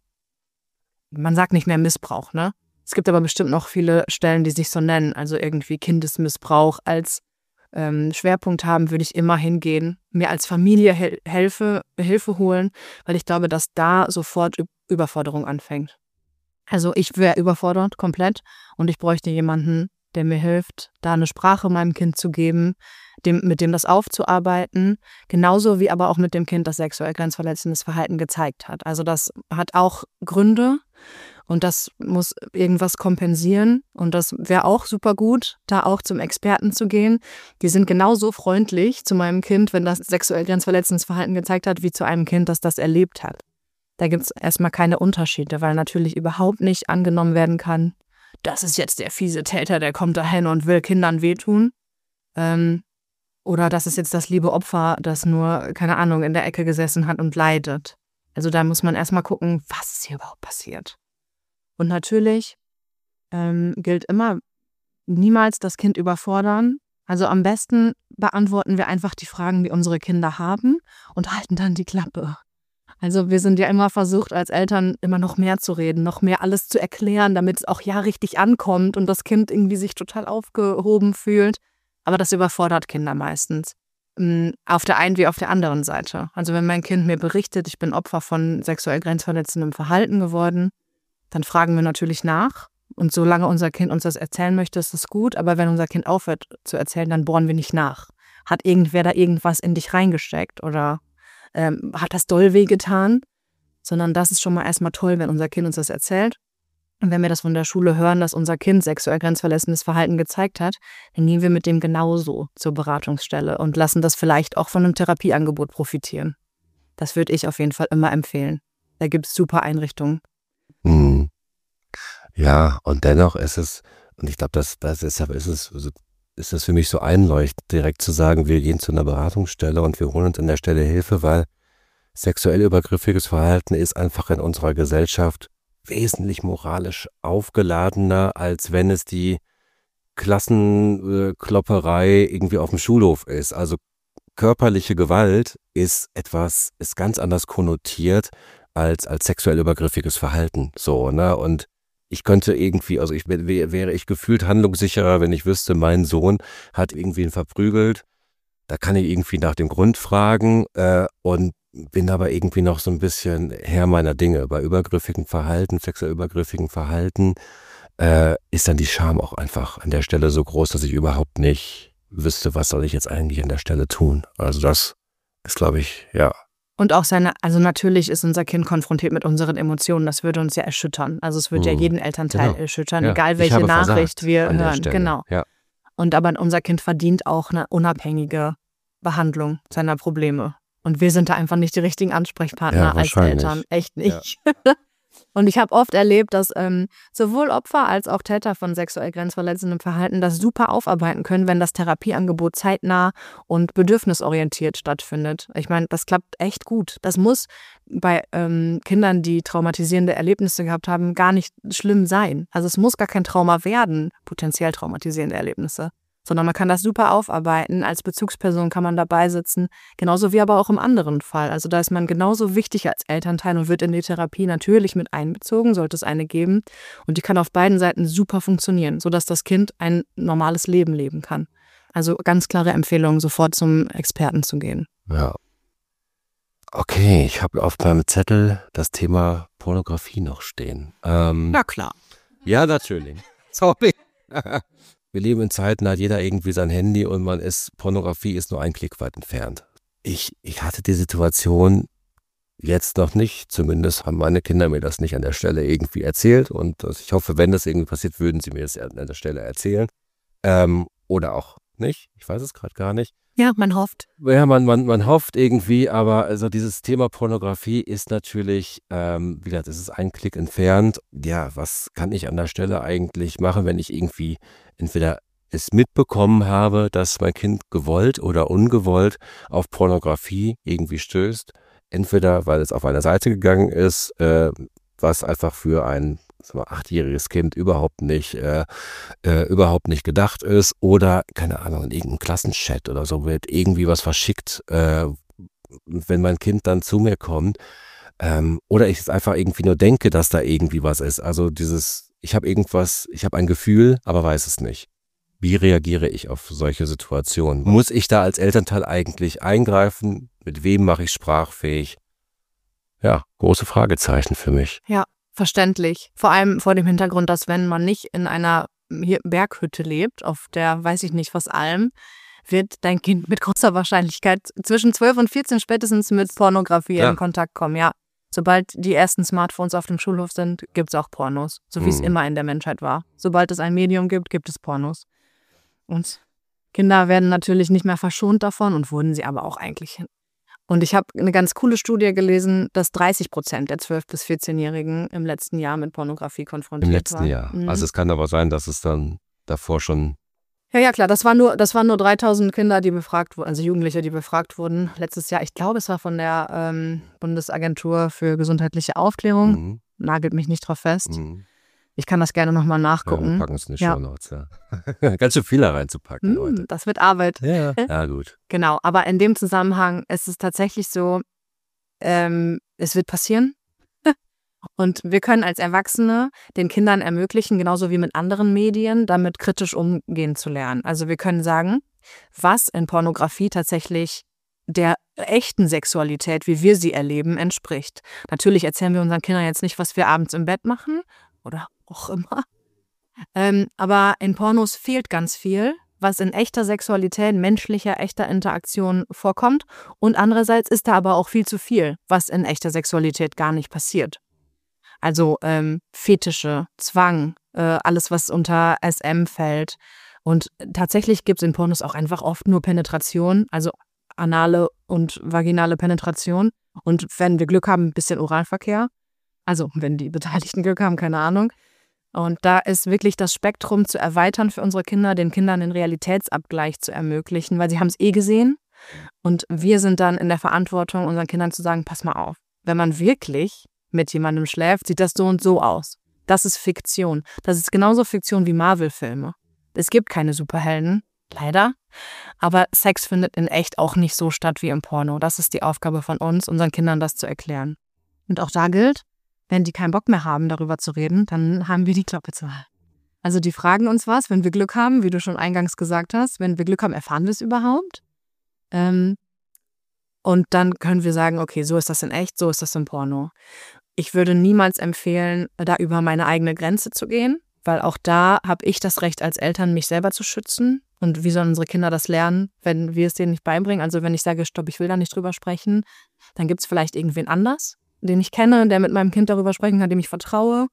sagt nicht mehr Missbrauch, ne? Es gibt aber bestimmt noch viele Stellen, die sich so nennen, also irgendwie Kindesmissbrauch als Schwerpunkt haben, würde ich immer hingehen, mir als Familie Hilfe holen, weil ich glaube, dass da sofort Überforderung anfängt. Also ich wäre überfordert komplett und ich bräuchte jemanden, der mir hilft, da eine Sprache meinem Kind zu geben, mit dem das aufzuarbeiten, genauso wie aber auch mit dem Kind, das sexuell grenzverletzendes Verhalten gezeigt hat. Also das hat auch Gründe. Und das muss irgendwas kompensieren. Und das wäre auch super gut, da auch zum Experten zu gehen. Die sind genauso freundlich zu meinem Kind, wenn das sexuell grenzverletzendes Verhalten gezeigt hat, wie zu einem Kind, das das erlebt hat. Da gibt es erstmal keine Unterschiede, weil natürlich überhaupt nicht angenommen werden kann, das ist jetzt der fiese Täter, der kommt dahin und will Kindern wehtun. Oder das ist jetzt das liebe Opfer, das nur, keine Ahnung, in der Ecke gesessen hat und leidet. Also da muss man erstmal gucken, was ist hier überhaupt passiert. Und natürlich gilt immer, niemals das Kind überfordern. Also am besten beantworten wir einfach die Fragen, die unsere Kinder haben und halten dann die Klappe. Also wir sind ja immer versucht, als Eltern immer noch mehr zu reden, noch mehr alles zu erklären, damit es auch richtig ankommt und das Kind irgendwie sich total aufgehoben fühlt. Aber das überfordert Kinder meistens. Auf der einen wie auf der anderen Seite. Also wenn mein Kind mir berichtet, ich bin Opfer von sexuell grenzverletzendem Verhalten geworden, dann fragen wir natürlich nach. Und solange unser Kind uns das erzählen möchte, ist das gut. Aber wenn unser Kind aufhört zu erzählen, dann bohren wir nicht nach. Hat irgendwer da irgendwas in dich reingesteckt oder hat das doll wehgetan? Sondern das ist schon mal erstmal toll, wenn unser Kind uns das erzählt. Und wenn wir das von der Schule hören, dass unser Kind sexuell grenzverletzendes Verhalten gezeigt hat, dann gehen wir mit dem genauso zur Beratungsstelle und lassen das vielleicht auch von einem Therapieangebot profitieren. Das würde ich auf jeden Fall immer empfehlen. Da gibt es super Einrichtungen. Ja, und dennoch ist es, und ich glaube, deshalb ist es so ist es für mich so einleuchtend, direkt zu sagen, wir gehen zu einer Beratungsstelle und wir holen uns an der Stelle Hilfe, weil sexuell übergriffiges Verhalten ist einfach in unserer Gesellschaft wesentlich moralisch aufgeladener, als wenn es die Klassenklopperei irgendwie auf dem Schulhof ist. Also körperliche Gewalt ist ganz anders konnotiert als sexuell übergriffiges Verhalten. So, ne? Und ich könnte irgendwie, also wäre ich gefühlt handlungssicherer, wenn ich wüsste, mein Sohn hat irgendwen verprügelt. Da kann ich irgendwie nach dem Grund fragen und bin aber irgendwie noch so ein bisschen Herr meiner Dinge. Bei übergriffigen Verhalten, sexuell übergriffigen Verhalten ist dann die Scham auch einfach an der Stelle so groß, dass ich überhaupt nicht wüsste, was soll ich jetzt eigentlich an der Stelle tun. Also das ist, glaube ich, ja. Und auch also natürlich ist unser Kind konfrontiert mit unseren Emotionen, das würde uns ja erschüttern. Also es würde ja jeden Elternteil erschüttern, egal welche Nachricht wir hören. Genau. Ja. Und aber unser Kind verdient auch eine unabhängige Behandlung seiner Probleme. Und wir sind da einfach nicht die richtigen Ansprechpartner als Eltern. Echt nicht. Ja. Und ich habe oft erlebt, dass sowohl Opfer als auch Täter von sexuell grenzverletzendem Verhalten das super aufarbeiten können, wenn das Therapieangebot zeitnah und bedürfnisorientiert stattfindet. Ich meine, das klappt echt gut. Das muss bei Kindern, die traumatisierende Erlebnisse gehabt haben, gar nicht schlimm sein. Also es muss gar kein Trauma werden, potenziell traumatisierende Erlebnisse. Sondern man kann das super aufarbeiten. Als Bezugsperson kann man dabei sitzen, genauso wie aber auch im anderen Fall. Also da ist man genauso wichtig als Elternteil und wird in die Therapie natürlich mit einbezogen, sollte es eine geben. Und die kann auf beiden Seiten super funktionieren, sodass das Kind ein normales Leben leben kann. Also ganz klare Empfehlung, sofort zum Experten zu gehen. Ja. Okay, ich habe auf meinem Zettel das Thema Pornografie noch stehen. Na klar. Ja, natürlich. Sorry. Wir leben in Zeiten, da hat jeder irgendwie sein Handy und Pornografie ist nur ein Klick weit entfernt. Ich hatte die Situation jetzt noch nicht, zumindest haben meine Kinder mir das nicht an der Stelle irgendwie erzählt und ich hoffe, wenn das irgendwie passiert, würden sie mir das an der Stelle erzählen. Oder auch nicht, ich weiß es gerade gar nicht. Ja, man hofft. Ja, man hofft irgendwie, aber also dieses Thema Pornografie ist natürlich, wie gesagt, es ist ein Klick entfernt. Ja, was kann ich an der Stelle eigentlich machen, wenn ich irgendwie entweder es mitbekommen habe, dass mein Kind gewollt oder ungewollt auf Pornografie irgendwie stößt. Entweder, weil es auf eine Seite gegangen ist, was einfach für ein 8-jähriges Kind überhaupt nicht gedacht ist, oder, keine Ahnung, in irgendeinem Klassenchat oder so wird irgendwie was verschickt, wenn mein Kind dann zu mir kommt, oder ich es einfach irgendwie nur denke, dass da irgendwie was ist. Also ich habe ein Gefühl, aber weiß es nicht. Wie reagiere ich auf solche Situationen? Muss ich da als Elternteil eigentlich eingreifen? Mit wem mache ich sprachfähig? Ja, große Fragezeichen für mich. Ja, verständlich. Vor allem vor dem Hintergrund, dass wenn man nicht in einer Berghütte lebt, auf der, weiß ich nicht was Alm, wird dein Kind mit großer Wahrscheinlichkeit zwischen 12 und 14 spätestens mit Pornografie in Kontakt kommen. Ja, sobald die ersten Smartphones auf dem Schulhof sind, gibt es auch Pornos. So wie es immer in der Menschheit war. Sobald es ein Medium gibt, gibt es Pornos. Und Kinder werden natürlich nicht mehr verschont davon und wurden sie aber auch eigentlich. Und ich habe eine ganz coole Studie gelesen, dass 30% der 12- bis 14-Jährigen im letzten Jahr mit Pornografie konfrontiert waren. Im letzten Jahr. Also es kann aber sein, dass es dann davor schon... Ja, klar, das waren nur 3000 Kinder, die befragt wurden, also Jugendliche, die befragt wurden letztes Jahr. Ich glaube, es war von der Bundesagentur für gesundheitliche Aufklärung. Nagelt mich nicht drauf fest. Ich kann das gerne nochmal nachgucken. Ja, wir packen es in die Shownotes, ja. Ganz schön viel da reinzupacken heute. Das wird Arbeit. Ja, gut. Genau, aber in dem Zusammenhang ist es tatsächlich so, es wird passieren. Und wir können als Erwachsene den Kindern ermöglichen, genauso wie mit anderen Medien, damit kritisch umgehen zu lernen. Also wir können sagen, was in Pornografie tatsächlich der echten Sexualität, wie wir sie erleben, entspricht. Natürlich erzählen wir unseren Kindern jetzt nicht, was wir abends im Bett machen oder auch immer. Aber in Pornos fehlt ganz viel, was in echter Sexualität, menschlicher, echter Interaktion vorkommt. Und andererseits ist da aber auch viel zu viel, was in echter Sexualität gar nicht passiert. Also Fetische, Zwang, alles, was unter SM fällt. Und tatsächlich gibt es in Pornos auch einfach oft nur Penetration, also anale und vaginale Penetration. Und wenn wir Glück haben, ein bisschen Oralverkehr. Also wenn die Beteiligten Glück haben, keine Ahnung. Und da ist wirklich das Spektrum zu erweitern für unsere Kinder, den Kindern den Realitätsabgleich zu ermöglichen, weil sie haben es gesehen. Und wir sind dann in der Verantwortung, unseren Kindern zu sagen, pass mal auf, wenn man wirklich mit jemandem schläft, sieht das so und so aus. Das ist Fiktion. Das ist genauso Fiktion wie Marvel-Filme. Es gibt keine Superhelden, leider. Aber Sex findet in echt auch nicht so statt wie im Porno. Das ist die Aufgabe von uns, unseren Kindern das zu erklären. Und auch da gilt, wenn die keinen Bock mehr haben, darüber zu reden, dann haben wir die Klappe zu halten. Also die fragen uns was, wenn wir Glück haben, wie du schon eingangs gesagt hast. Wenn wir Glück haben, erfahren wir es überhaupt. Und dann können wir sagen, okay, so ist das in echt, so ist das im Porno. Ich würde niemals empfehlen, da über meine eigene Grenze zu gehen, weil auch da habe ich das Recht als Eltern, mich selber zu schützen. Und wie sollen unsere Kinder das lernen, wenn wir es denen nicht beibringen? Also wenn ich sage, stopp, ich will da nicht drüber sprechen, dann gibt es vielleicht irgendwen anders, den ich kenne, der mit meinem Kind darüber sprechen kann, dem ich vertraue.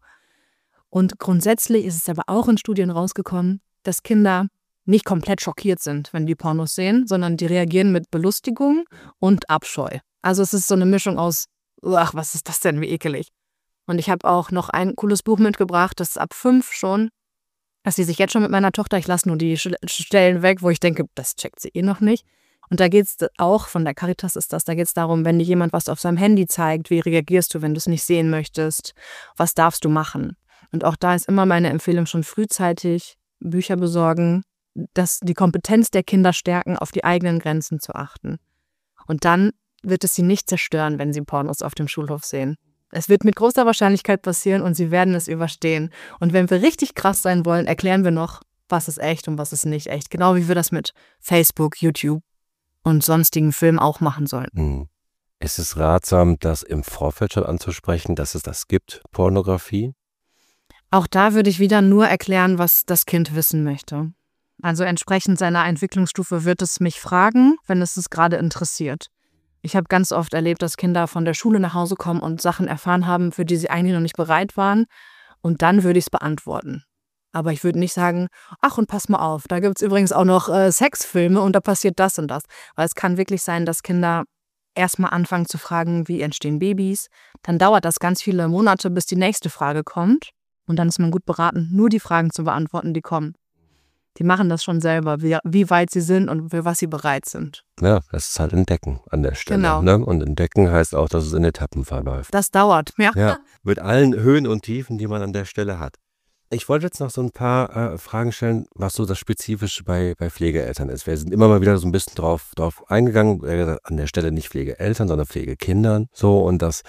Und grundsätzlich ist es aber auch in Studien rausgekommen, dass Kinder nicht komplett schockiert sind, wenn die Pornos sehen, sondern die reagieren mit Belustigung und Abscheu. Also es ist so eine Mischung aus, ach, was ist das denn, wie ekelig. Und ich habe auch noch ein cooles Buch mitgebracht, das ist ab 5 schon, dass sie sich jetzt schon mit meiner Tochter, ich lasse nur die Stellen weg, wo ich denke, das checkt sie noch nicht. Und da geht es auch, von der Caritas ist das, da geht es darum, wenn dir jemand was auf seinem Handy zeigt, wie reagierst du, wenn du es nicht sehen möchtest, was darfst du machen? Und auch da ist immer meine Empfehlung, schon frühzeitig Bücher besorgen, dass die Kompetenz der Kinder stärken, auf die eigenen Grenzen zu achten. Und dann wird es sie nicht zerstören, wenn sie Pornos auf dem Schulhof sehen. Es wird mit großer Wahrscheinlichkeit passieren und sie werden es überstehen. Und wenn wir richtig krass sein wollen, erklären wir noch, was ist echt und was ist nicht echt. Genau wie wir das mit Facebook, YouTube und sonstigen Filmen auch machen sollten. Ist es ratsam, das im Vorfeld schon anzusprechen, dass es das gibt, Pornografie? Auch da würde ich wieder nur erklären, was das Kind wissen möchte. Also entsprechend seiner Entwicklungsstufe wird es mich fragen, wenn es gerade interessiert. Ich habe ganz oft erlebt, dass Kinder von der Schule nach Hause kommen und Sachen erfahren haben, für die sie eigentlich noch nicht bereit waren. Und dann würde ich es beantworten. Aber ich würde nicht sagen, ach und pass mal auf, da gibt es übrigens auch noch Sexfilme und da passiert das und das. Weil es kann wirklich sein, dass Kinder erstmal anfangen zu fragen, wie entstehen Babys. Dann dauert das ganz viele Monate, bis die nächste Frage kommt. Und dann ist man gut beraten, nur die Fragen zu beantworten, die kommen. Die machen das schon selber, wie weit sie sind und für was sie bereit sind. Ja, das ist halt Entdecken an der Stelle. Genau. Ne? Und Entdecken heißt auch, dass es in Etappen verläuft. Das dauert, ja. Ja, mit allen Höhen und Tiefen, die man an der Stelle hat. Ich wollte jetzt noch so ein paar Fragen stellen, was so das Spezifische bei Pflegeeltern ist. Wir sind immer mal wieder so ein bisschen drauf eingegangen, an der Stelle nicht Pflegeeltern, sondern Pflegekindern. So, und das,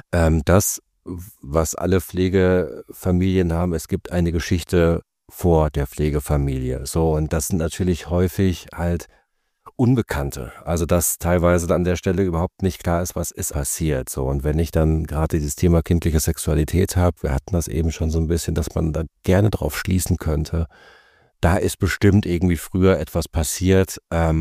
was alle Pflegefamilien haben, es gibt eine Geschichte vor der Pflegefamilie. So, und das sind natürlich häufig halt Unbekannte. Also dass teilweise an der Stelle überhaupt nicht klar ist, was ist passiert. So, und wenn ich dann gerade dieses Thema kindliche Sexualität habe, wir hatten das eben schon so ein bisschen, dass man da gerne drauf schließen könnte, da ist bestimmt irgendwie früher etwas passiert.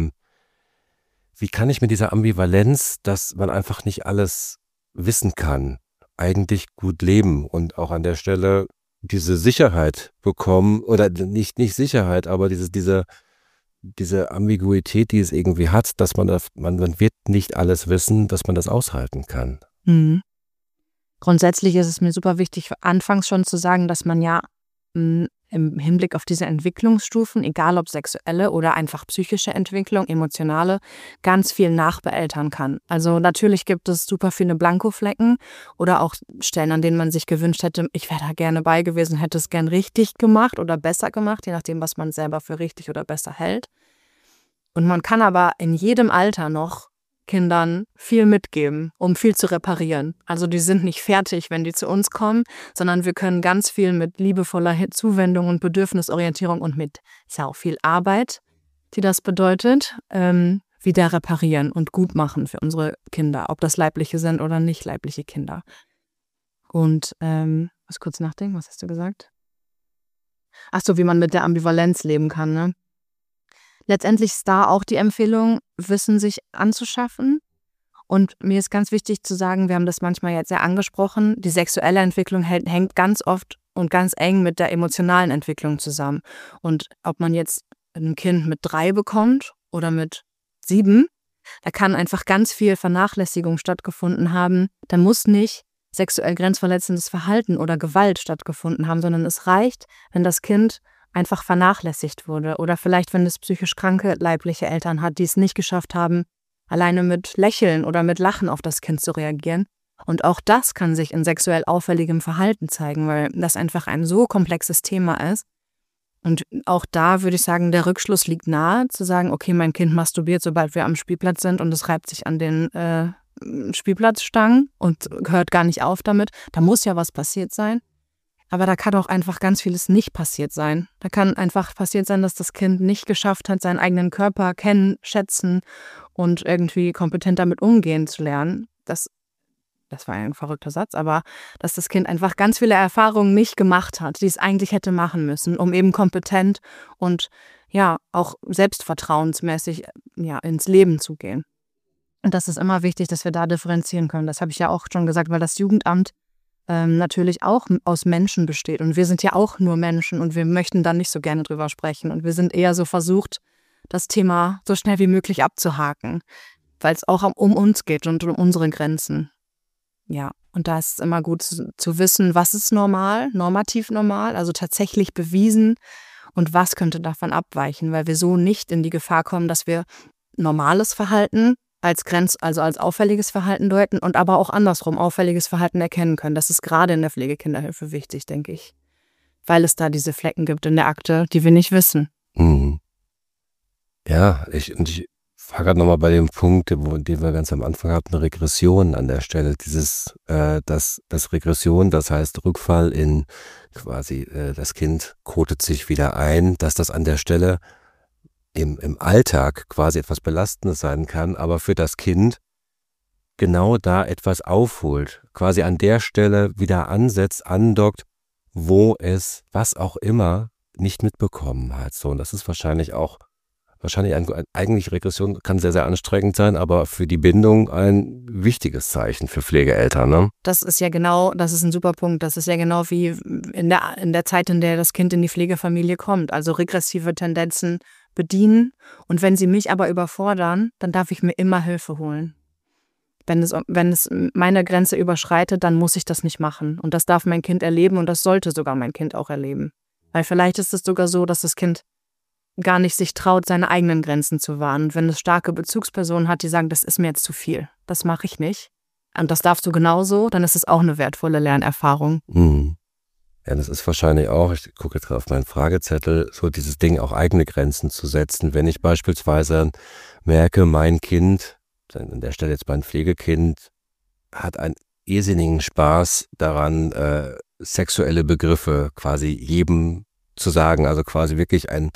Wie kann ich mit dieser Ambivalenz, dass man einfach nicht alles wissen kann, eigentlich gut leben und auch an der Stelle diese Sicherheit bekommen, oder nicht Sicherheit, aber diese Ambiguität, die es irgendwie hat, dass man wird nicht alles wissen, dass man das aushalten kann. Mhm. Grundsätzlich ist es mir super wichtig, anfangs schon zu sagen, dass man ja im Hinblick auf diese Entwicklungsstufen, egal ob sexuelle oder einfach psychische Entwicklung, emotionale, ganz viel nachbeeltern kann. Also natürlich gibt es super viele Blankoflecken oder auch Stellen, an denen man sich gewünscht hätte, ich wäre da gerne bei gewesen, hätte es gern richtig gemacht oder besser gemacht, je nachdem, was man selber für richtig oder besser hält. Und man kann aber in jedem Alter noch Kindern viel mitgeben, um viel zu reparieren. Also die sind nicht fertig, wenn die zu uns kommen, sondern wir können ganz viel mit liebevoller Zuwendung und Bedürfnisorientierung und mit, ist ja auch viel Arbeit, die das bedeutet, wieder reparieren und gut machen für unsere Kinder, ob das leibliche sind oder nicht leibliche Kinder. Und, muss kurz nachdenken, was hast du gesagt? Ach so, wie man mit der Ambivalenz leben kann, ne? Letztendlich ist da auch die Empfehlung, Wissen sich anzuschaffen. Und mir ist ganz wichtig zu sagen, wir haben das manchmal jetzt sehr angesprochen, die sexuelle Entwicklung hängt ganz oft und ganz eng mit der emotionalen Entwicklung zusammen. Und ob man jetzt ein Kind mit 3 bekommt oder mit 7, da kann einfach ganz viel Vernachlässigung stattgefunden haben. Da muss nicht sexuell grenzverletzendes Verhalten oder Gewalt stattgefunden haben, sondern es reicht, wenn das Kind einfach vernachlässigt wurde oder vielleicht, wenn es psychisch kranke leibliche Eltern hat, die es nicht geschafft haben, alleine mit Lächeln oder mit Lachen auf das Kind zu reagieren. Und auch das kann sich in sexuell auffälligem Verhalten zeigen, weil das einfach ein so komplexes Thema ist. Und auch da würde ich sagen, der Rückschluss liegt nahe, zu sagen, okay, mein Kind masturbiert, sobald wir am Spielplatz sind und es reibt sich an den Spielplatzstangen und hört gar nicht auf damit. Da muss ja was passiert sein. Aber da kann auch einfach ganz vieles nicht passiert sein. Da kann einfach passiert sein, dass das Kind nicht geschafft hat, seinen eigenen Körper kennen, schätzen und irgendwie kompetent damit umgehen zu lernen. Das war ein verrückter Satz, aber dass das Kind einfach ganz viele Erfahrungen nicht gemacht hat, die es eigentlich hätte machen müssen, um eben kompetent und ja auch selbstvertrauensmäßig ins Leben zu gehen. Und das ist immer wichtig, dass wir da differenzieren können. Das habe ich ja auch schon gesagt, weil das Jugendamt natürlich auch aus Menschen besteht. Und wir sind ja auch nur Menschen und wir möchten da nicht so gerne drüber sprechen. Und wir sind eher so versucht, das Thema so schnell wie möglich abzuhaken, weil es auch um uns geht und um unsere Grenzen. Ja, und da ist es immer gut zu wissen, was ist normal, normativ normal, also tatsächlich bewiesen und was könnte davon abweichen, weil wir so nicht in die Gefahr kommen, dass wir normales Verhalten also als auffälliges Verhalten deuten und aber auch andersrum auffälliges Verhalten erkennen können. Das ist gerade in der Pflegekinderhilfe wichtig, denke ich, weil es da diese Flecken gibt in der Akte, die wir nicht wissen. Mhm. Ja, ich war gerade nochmal bei dem Punkt, den wir ganz am Anfang hatten, Regression an der Stelle. Das Regression, das heißt Rückfall in quasi, das Kind kotet sich wieder ein, dass das an der Stelle im Alltag quasi etwas Belastendes sein kann, aber für das Kind genau da etwas aufholt, quasi an der Stelle wieder ansetzt, andockt, wo es, was auch immer, nicht mitbekommen hat. So, und das ist wahrscheinlich eigentlich Regression kann sehr, sehr anstrengend sein, aber für die Bindung ein wichtiges Zeichen für Pflegeeltern, ne? Das ist ein super Punkt. Das ist ja genau wie in der Zeit, in der das Kind in die Pflegefamilie kommt. Also regressive Tendenzen bedienen. Und wenn sie mich aber überfordern, dann darf ich mir immer Hilfe holen. Wenn es meine Grenze überschreitet, dann muss ich das nicht machen. Und das darf mein Kind erleben und das sollte sogar mein Kind auch erleben. Weil vielleicht ist es sogar so, dass das Kind gar nicht sich traut, seine eigenen Grenzen zu wahren. Und wenn es starke Bezugspersonen hat, die sagen, das ist mir jetzt zu viel, das mache ich nicht. Und das darfst du genauso, dann ist es auch eine wertvolle Lernerfahrung. Mhm. Ja, das ist wahrscheinlich auch, ich gucke jetzt auf meinen Fragezettel, so dieses Ding, auch eigene Grenzen zu setzen. Wenn ich beispielsweise merke, mein Kind, an der Stelle jetzt mein Pflegekind, hat einen irrsinnigen Spaß daran, sexuelle Begriffe quasi jedem zu sagen, also quasi wirklich ein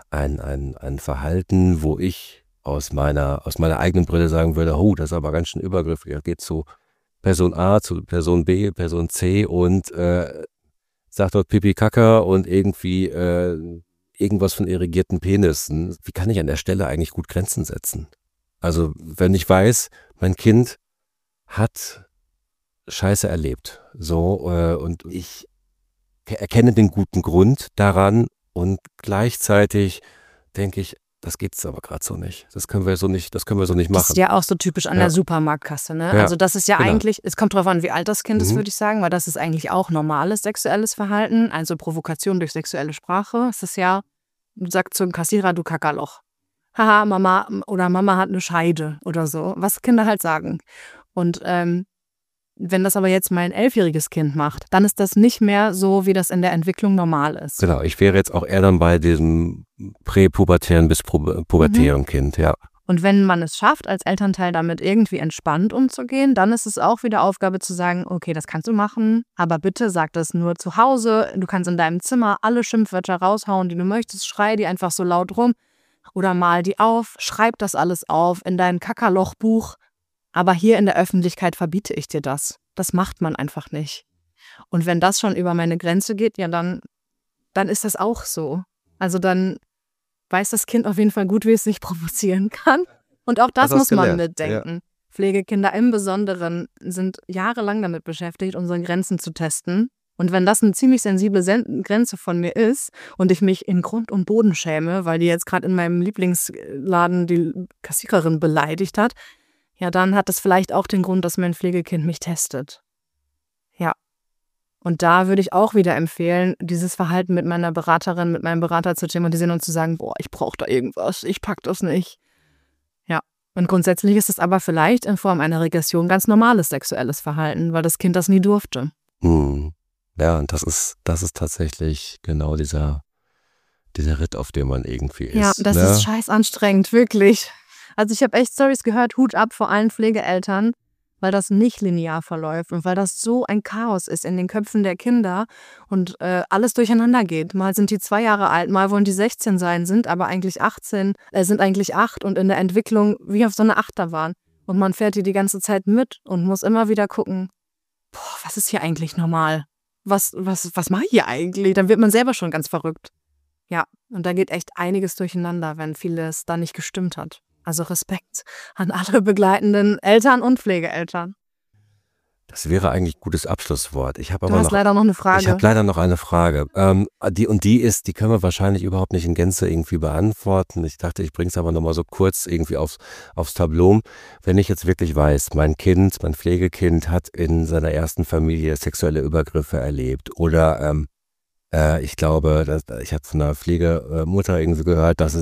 Verhalten, wo ich aus meiner eigenen Brille sagen würde, oh, das ist aber ganz schön übergriffig, das geht zu Person A, zu Person B, Person C und sagt dort Pipi Kaka und irgendwie irgendwas von irrigierten Penissen. Wie kann ich an der Stelle eigentlich gut Grenzen setzen? Also wenn ich weiß, mein Kind hat Scheiße erlebt, so und ich erkenne den guten Grund daran und gleichzeitig denke ich, das geht's aber gerade so nicht. Das können wir so nicht machen. Das ist ja auch so typisch an der Supermarktkasse, ne? Ja, also das ist ja genau. eigentlich, es kommt drauf an, wie alt das Kind ist, würde ich sagen, weil das ist eigentlich auch normales sexuelles Verhalten, also Provokation durch sexuelle Sprache. Es ist ja, du sagst zum Kassierer, du Kackerloch. Haha, Mama hat eine Scheide oder so, was Kinder halt sagen. Und wenn das aber jetzt mein 11-jähriges Kind macht, dann ist das nicht mehr so, wie das in der Entwicklung normal ist. Genau, ich wäre jetzt auch eher dann bei diesem präpubertären bis pubertären Kind, ja. Und wenn man es schafft, als Elternteil damit irgendwie entspannt umzugehen, dann ist es auch wieder Aufgabe zu sagen, okay, das kannst du machen, aber bitte sag das nur zu Hause. Du kannst in deinem Zimmer alle Schimpfwörter raushauen, die du möchtest, schrei die einfach so laut rum oder mal die auf, schreib das alles auf in dein Kackerlochbuch. Aber hier in der Öffentlichkeit verbiete ich dir das. Das macht man einfach nicht. Und wenn das schon über meine Grenze geht, ja, dann ist das auch so. Also dann weiß das Kind auf jeden Fall gut, wie es sich provozieren kann. Und auch das muss man mitdenken. Ja. Pflegekinder im Besonderen sind jahrelang damit beschäftigt, unsere Grenzen zu testen. Und wenn das eine ziemlich sensible Grenze von mir ist und ich mich in Grund und Boden schäme, weil die jetzt gerade in meinem Lieblingsladen die Kassiererin beleidigt hat, ja, dann hat das vielleicht auch den Grund, dass mein Pflegekind mich testet. Ja. Und da würde ich auch wieder empfehlen, dieses Verhalten mit meiner Beraterin, mit meinem Berater zu thematisieren und zu sagen, boah, ich brauche da irgendwas, ich pack das nicht. Ja. Und grundsätzlich ist es aber vielleicht in Form einer Regression ganz normales sexuelles Verhalten, weil das Kind das nie durfte. Ja, und das ist tatsächlich genau dieser Ritt, auf dem man irgendwie ist. Ja, das ist scheiß anstrengend, wirklich. Also ich habe echt Storys gehört, Hut ab vor allen Pflegeeltern, weil das nicht linear verläuft und weil das so ein Chaos ist in den Köpfen der Kinder und alles durcheinander geht. Mal sind die 2 Jahre alt, mal wollen die 16 sein, sind aber eigentlich 18, sind eigentlich 8 und in der Entwicklung wie auf so einer Achterbahn. Und man fährt die ganze Zeit mit und muss immer wieder gucken, boah, was ist hier eigentlich normal? Was mache ich hier eigentlich? Dann wird man selber schon ganz verrückt. Ja, und da geht echt einiges durcheinander, wenn vieles da nicht gestimmt hat. Also Respekt an alle begleitenden Eltern und Pflegeeltern. Das wäre eigentlich ein gutes Abschlusswort. Ich habe Du hast leider noch eine Frage. Ich habe leider noch eine Frage. Die können wir wahrscheinlich überhaupt nicht in Gänze irgendwie beantworten. Ich dachte, ich bringe es aber nochmal so kurz irgendwie aufs Tableau. Wenn ich jetzt wirklich weiß, mein Pflegekind hat in seiner ersten Familie sexuelle Übergriffe erlebt oder ich glaube, ich habe von einer Pflegemutter irgendwie gehört, dass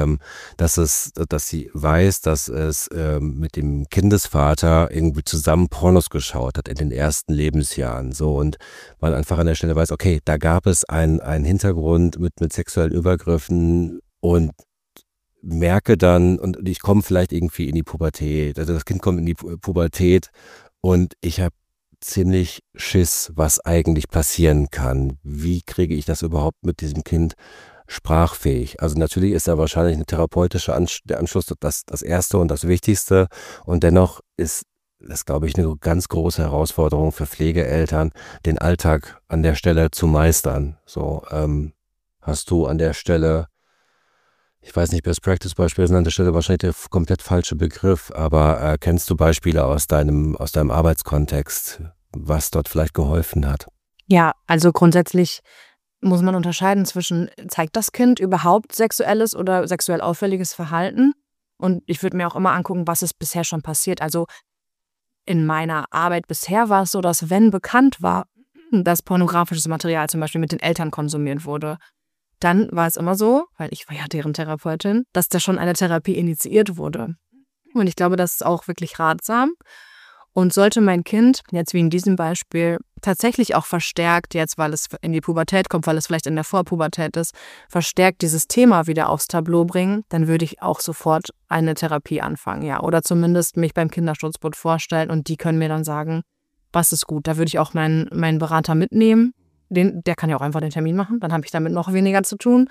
sie weiß, dass es mit dem Kindesvater irgendwie zusammen Pornos geschaut hat in den ersten Lebensjahren. So, und man einfach an der Stelle weiß, okay, da gab es einen Hintergrund mit sexuellen Übergriffen und merke dann, und ich komme vielleicht irgendwie in die Pubertät, also das Kind kommt in die Pubertät und ich habe ziemlich Schiss, was eigentlich passieren kann. Wie kriege ich das überhaupt mit diesem Kind sprachfähig? Also natürlich ist da wahrscheinlich eine therapeutische der Anschluss das Erste und das Wichtigste. Und dennoch ist das, glaube ich, eine ganz große Herausforderung für Pflegeeltern, den Alltag an der Stelle zu meistern. So, hast du an der Stelle, ich weiß nicht, Best Practice Beispiele sind an der Stelle wahrscheinlich der komplett falsche Begriff, aber kennst du Beispiele aus deinem Arbeitskontext, was dort vielleicht geholfen hat? Ja, also grundsätzlich muss man unterscheiden zwischen, zeigt das Kind überhaupt sexuelles oder sexuell auffälliges Verhalten? Und ich würde mir auch immer angucken, was ist bisher schon passiert. Also in meiner Arbeit bisher war es so, dass wenn bekannt war, dass pornografisches Material zum Beispiel mit den Eltern konsumiert wurde, dann war es immer so, weil ich war ja deren Therapeutin, dass da schon eine Therapie initiiert wurde. Und ich glaube, das ist auch wirklich ratsam. Und sollte mein Kind, jetzt wie in diesem Beispiel, tatsächlich auch verstärkt, jetzt weil es in die Pubertät kommt, weil es vielleicht in der Vorpubertät ist, verstärkt dieses Thema wieder aufs Tableau bringen, dann würde ich auch sofort eine Therapie anfangen, ja. Oder zumindest mich beim Kinderschutzbund vorstellen und die können mir dann sagen, was ist gut. Da würde ich auch meinen Berater mitnehmen. Der kann ja auch einfach den Termin machen, dann habe ich damit noch weniger zu tun.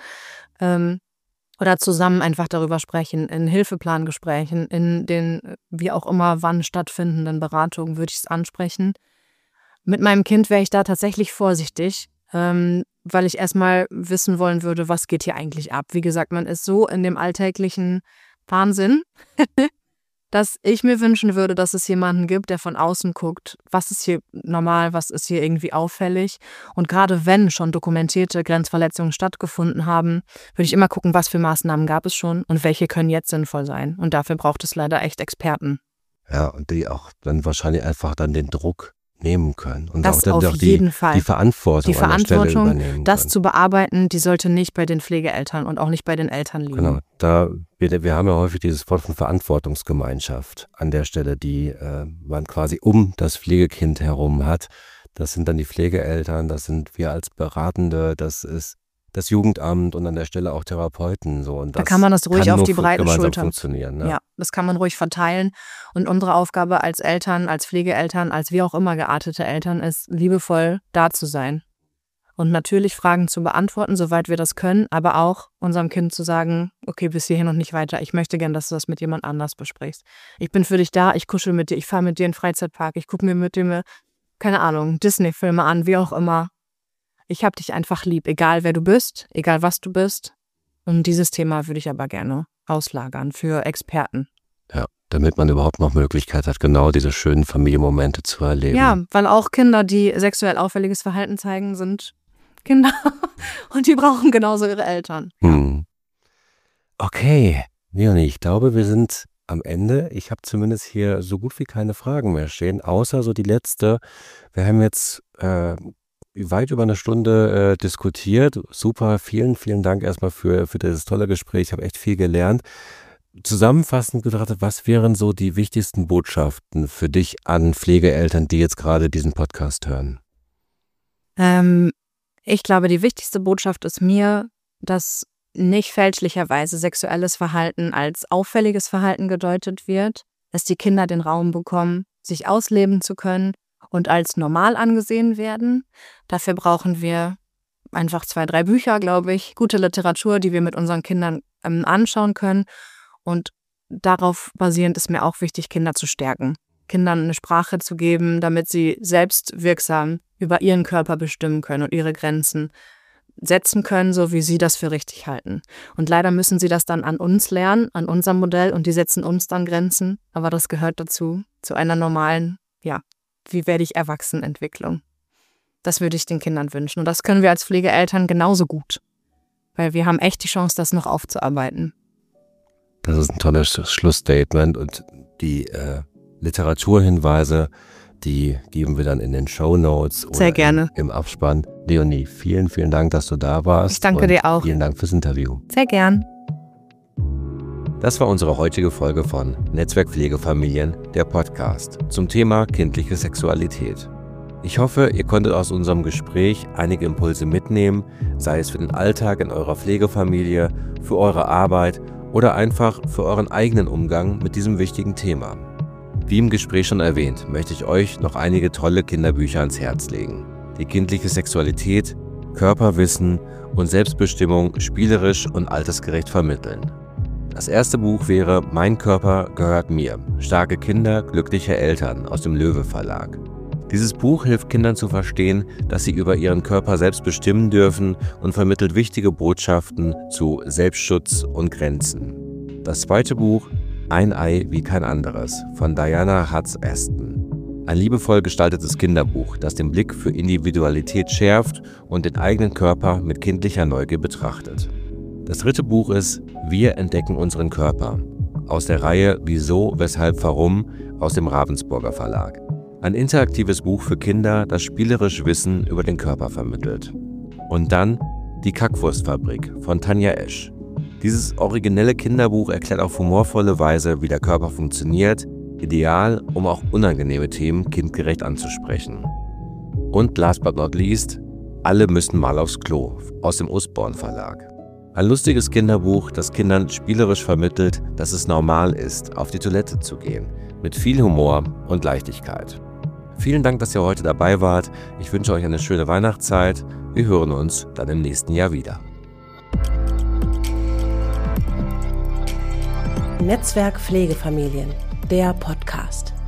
Oder zusammen einfach darüber sprechen, in Hilfeplangesprächen, in den wie auch immer wann stattfindenden Beratungen würde ich es ansprechen. Mit meinem Kind wäre ich da tatsächlich vorsichtig, weil ich erstmal wissen wollen würde, was geht hier eigentlich ab. Wie gesagt, man ist so in dem alltäglichen Wahnsinn, dass ich mir wünschen würde, dass es jemanden gibt, der von außen guckt, was ist hier normal, was ist hier irgendwie auffällig. Und gerade wenn schon dokumentierte Grenzverletzungen stattgefunden haben, würde ich immer gucken, was für Maßnahmen gab es schon und welche können jetzt sinnvoll sein. Und dafür braucht es leider echt Experten. Ja, und die auch dann wahrscheinlich einfach dann den Druck nehmen können. Und das auch dann auf jeden Fall. Die Verantwortung an der Stelle übernehmen das können. zu bearbeiten, die sollte nicht bei den Pflegeeltern und auch nicht bei den Eltern liegen. Genau, wir haben ja häufig dieses Wort von Verantwortungsgemeinschaft an der Stelle, die man quasi um das Pflegekind herum hat. Das sind dann die Pflegeeltern, das sind wir als Beratende, das ist das Jugendamt und an der Stelle auch Therapeuten. So. Und da kann man das ruhig auf die breiten Schultern funktionieren. Ne? Ja, das kann man ruhig verteilen. Und unsere Aufgabe als Eltern, als Pflegeeltern, als wie auch immer geartete Eltern ist, liebevoll da zu sein. Und natürlich Fragen zu beantworten, soweit wir das können, aber auch unserem Kind zu sagen, okay, bis hierhin und nicht weiter. Ich möchte gern, dass du das mit jemand anders besprichst. Ich bin für dich da, ich kuschel mit dir, ich fahre mit dir in den Freizeitpark, ich gucke mir mit dir, keine Ahnung, Disney-Filme an, wie auch immer. Ich habe dich einfach lieb, egal wer du bist, egal was du bist. Und dieses Thema würde ich aber gerne auslagern für Experten. Ja, damit man überhaupt noch Möglichkeit hat, genau diese schönen Familienmomente zu erleben. Ja, weil auch Kinder, die sexuell auffälliges Verhalten zeigen, sind Kinder und die brauchen genauso ihre Eltern. Okay, Leonie, ich glaube, wir sind am Ende. Ich habe zumindest hier so gut wie keine Fragen mehr stehen, außer so die letzte. Wir haben jetzt weit über eine Stunde diskutiert. Super, vielen, vielen Dank erstmal für dieses tolle Gespräch. Ich habe echt viel gelernt. Zusammenfassend betrachtet, was wären so die wichtigsten Botschaften für dich an Pflegeeltern, die jetzt gerade diesen Podcast hören? Ich glaube, die wichtigste Botschaft ist mir, dass nicht fälschlicherweise sexuelles Verhalten als auffälliges Verhalten gedeutet wird, dass die Kinder den Raum bekommen, sich ausleben zu können und als normal angesehen werden. Dafür brauchen wir einfach 2, 3 Bücher, glaube ich, gute Literatur, die wir mit unseren Kindern anschauen können. Und darauf basierend ist mir auch wichtig, Kinder zu stärken, Kindern eine Sprache zu geben, damit sie selbstwirksam über ihren Körper bestimmen können und ihre Grenzen setzen können, so wie sie das für richtig halten. Und leider müssen sie das dann an uns lernen, an unserem Modell, und die setzen uns dann Grenzen. Aber das gehört dazu, zu einer normalen, wie werde ich erwachsen Entwicklung. Das würde ich den Kindern wünschen. Und das können wir als Pflegeeltern genauso gut, weil wir haben echt die Chance, das noch aufzuarbeiten. Das ist ein tolles Schlussstatement, und die Literaturhinweise, die geben wir dann in den Shownotes sehr gerne im Abspann. Leonie, vielen, vielen Dank, dass du da warst. Ich danke dir auch. Vielen Dank fürs Interview. Sehr gern. Das war unsere heutige Folge von Netzwerk Pflegefamilien, der Podcast, zum Thema kindliche Sexualität. Ich hoffe, ihr konntet aus unserem Gespräch einige Impulse mitnehmen, sei es für den Alltag in eurer Pflegefamilie, für eure Arbeit oder einfach für euren eigenen Umgang mit diesem wichtigen Thema. Wie im Gespräch schon erwähnt, möchte ich euch noch einige tolle Kinderbücher ans Herz legen, die kindliche Sexualität, Körperwissen und Selbstbestimmung spielerisch und altersgerecht vermitteln. Das erste Buch wäre Mein Körper gehört mir. Starke Kinder, glückliche Eltern aus dem Löwe Verlag. Dieses Buch hilft Kindern zu verstehen, dass sie über ihren Körper selbst bestimmen dürfen, und vermittelt wichtige Botschaften zu Selbstschutz und Grenzen. Das zweite Buch Ein Ei wie kein anderes von Diana Hutz-Aston. Ein liebevoll gestaltetes Kinderbuch, das den Blick für Individualität schärft und den eigenen Körper mit kindlicher Neugier betrachtet. Das dritte Buch ist Wir entdecken unseren Körper aus der Reihe Wieso, Weshalb, Warum aus dem Ravensburger Verlag. Ein interaktives Buch für Kinder, das spielerisch Wissen über den Körper vermittelt. Und dann Die Kackwurstfabrik von Tanja Esch. Dieses originelle Kinderbuch erklärt auf humorvolle Weise, wie der Körper funktioniert, ideal, um auch unangenehme Themen kindgerecht anzusprechen. Und last but not least, Alle müssen mal aufs Klo aus dem Usborn Verlag. Ein lustiges Kinderbuch, das Kindern spielerisch vermittelt, dass es normal ist, auf die Toilette zu gehen, mit viel Humor und Leichtigkeit. Vielen Dank, dass ihr heute dabei wart. Ich wünsche euch eine schöne Weihnachtszeit. Wir hören uns dann im nächsten Jahr wieder. Netzwerk Pflegefamilien, der Podcast.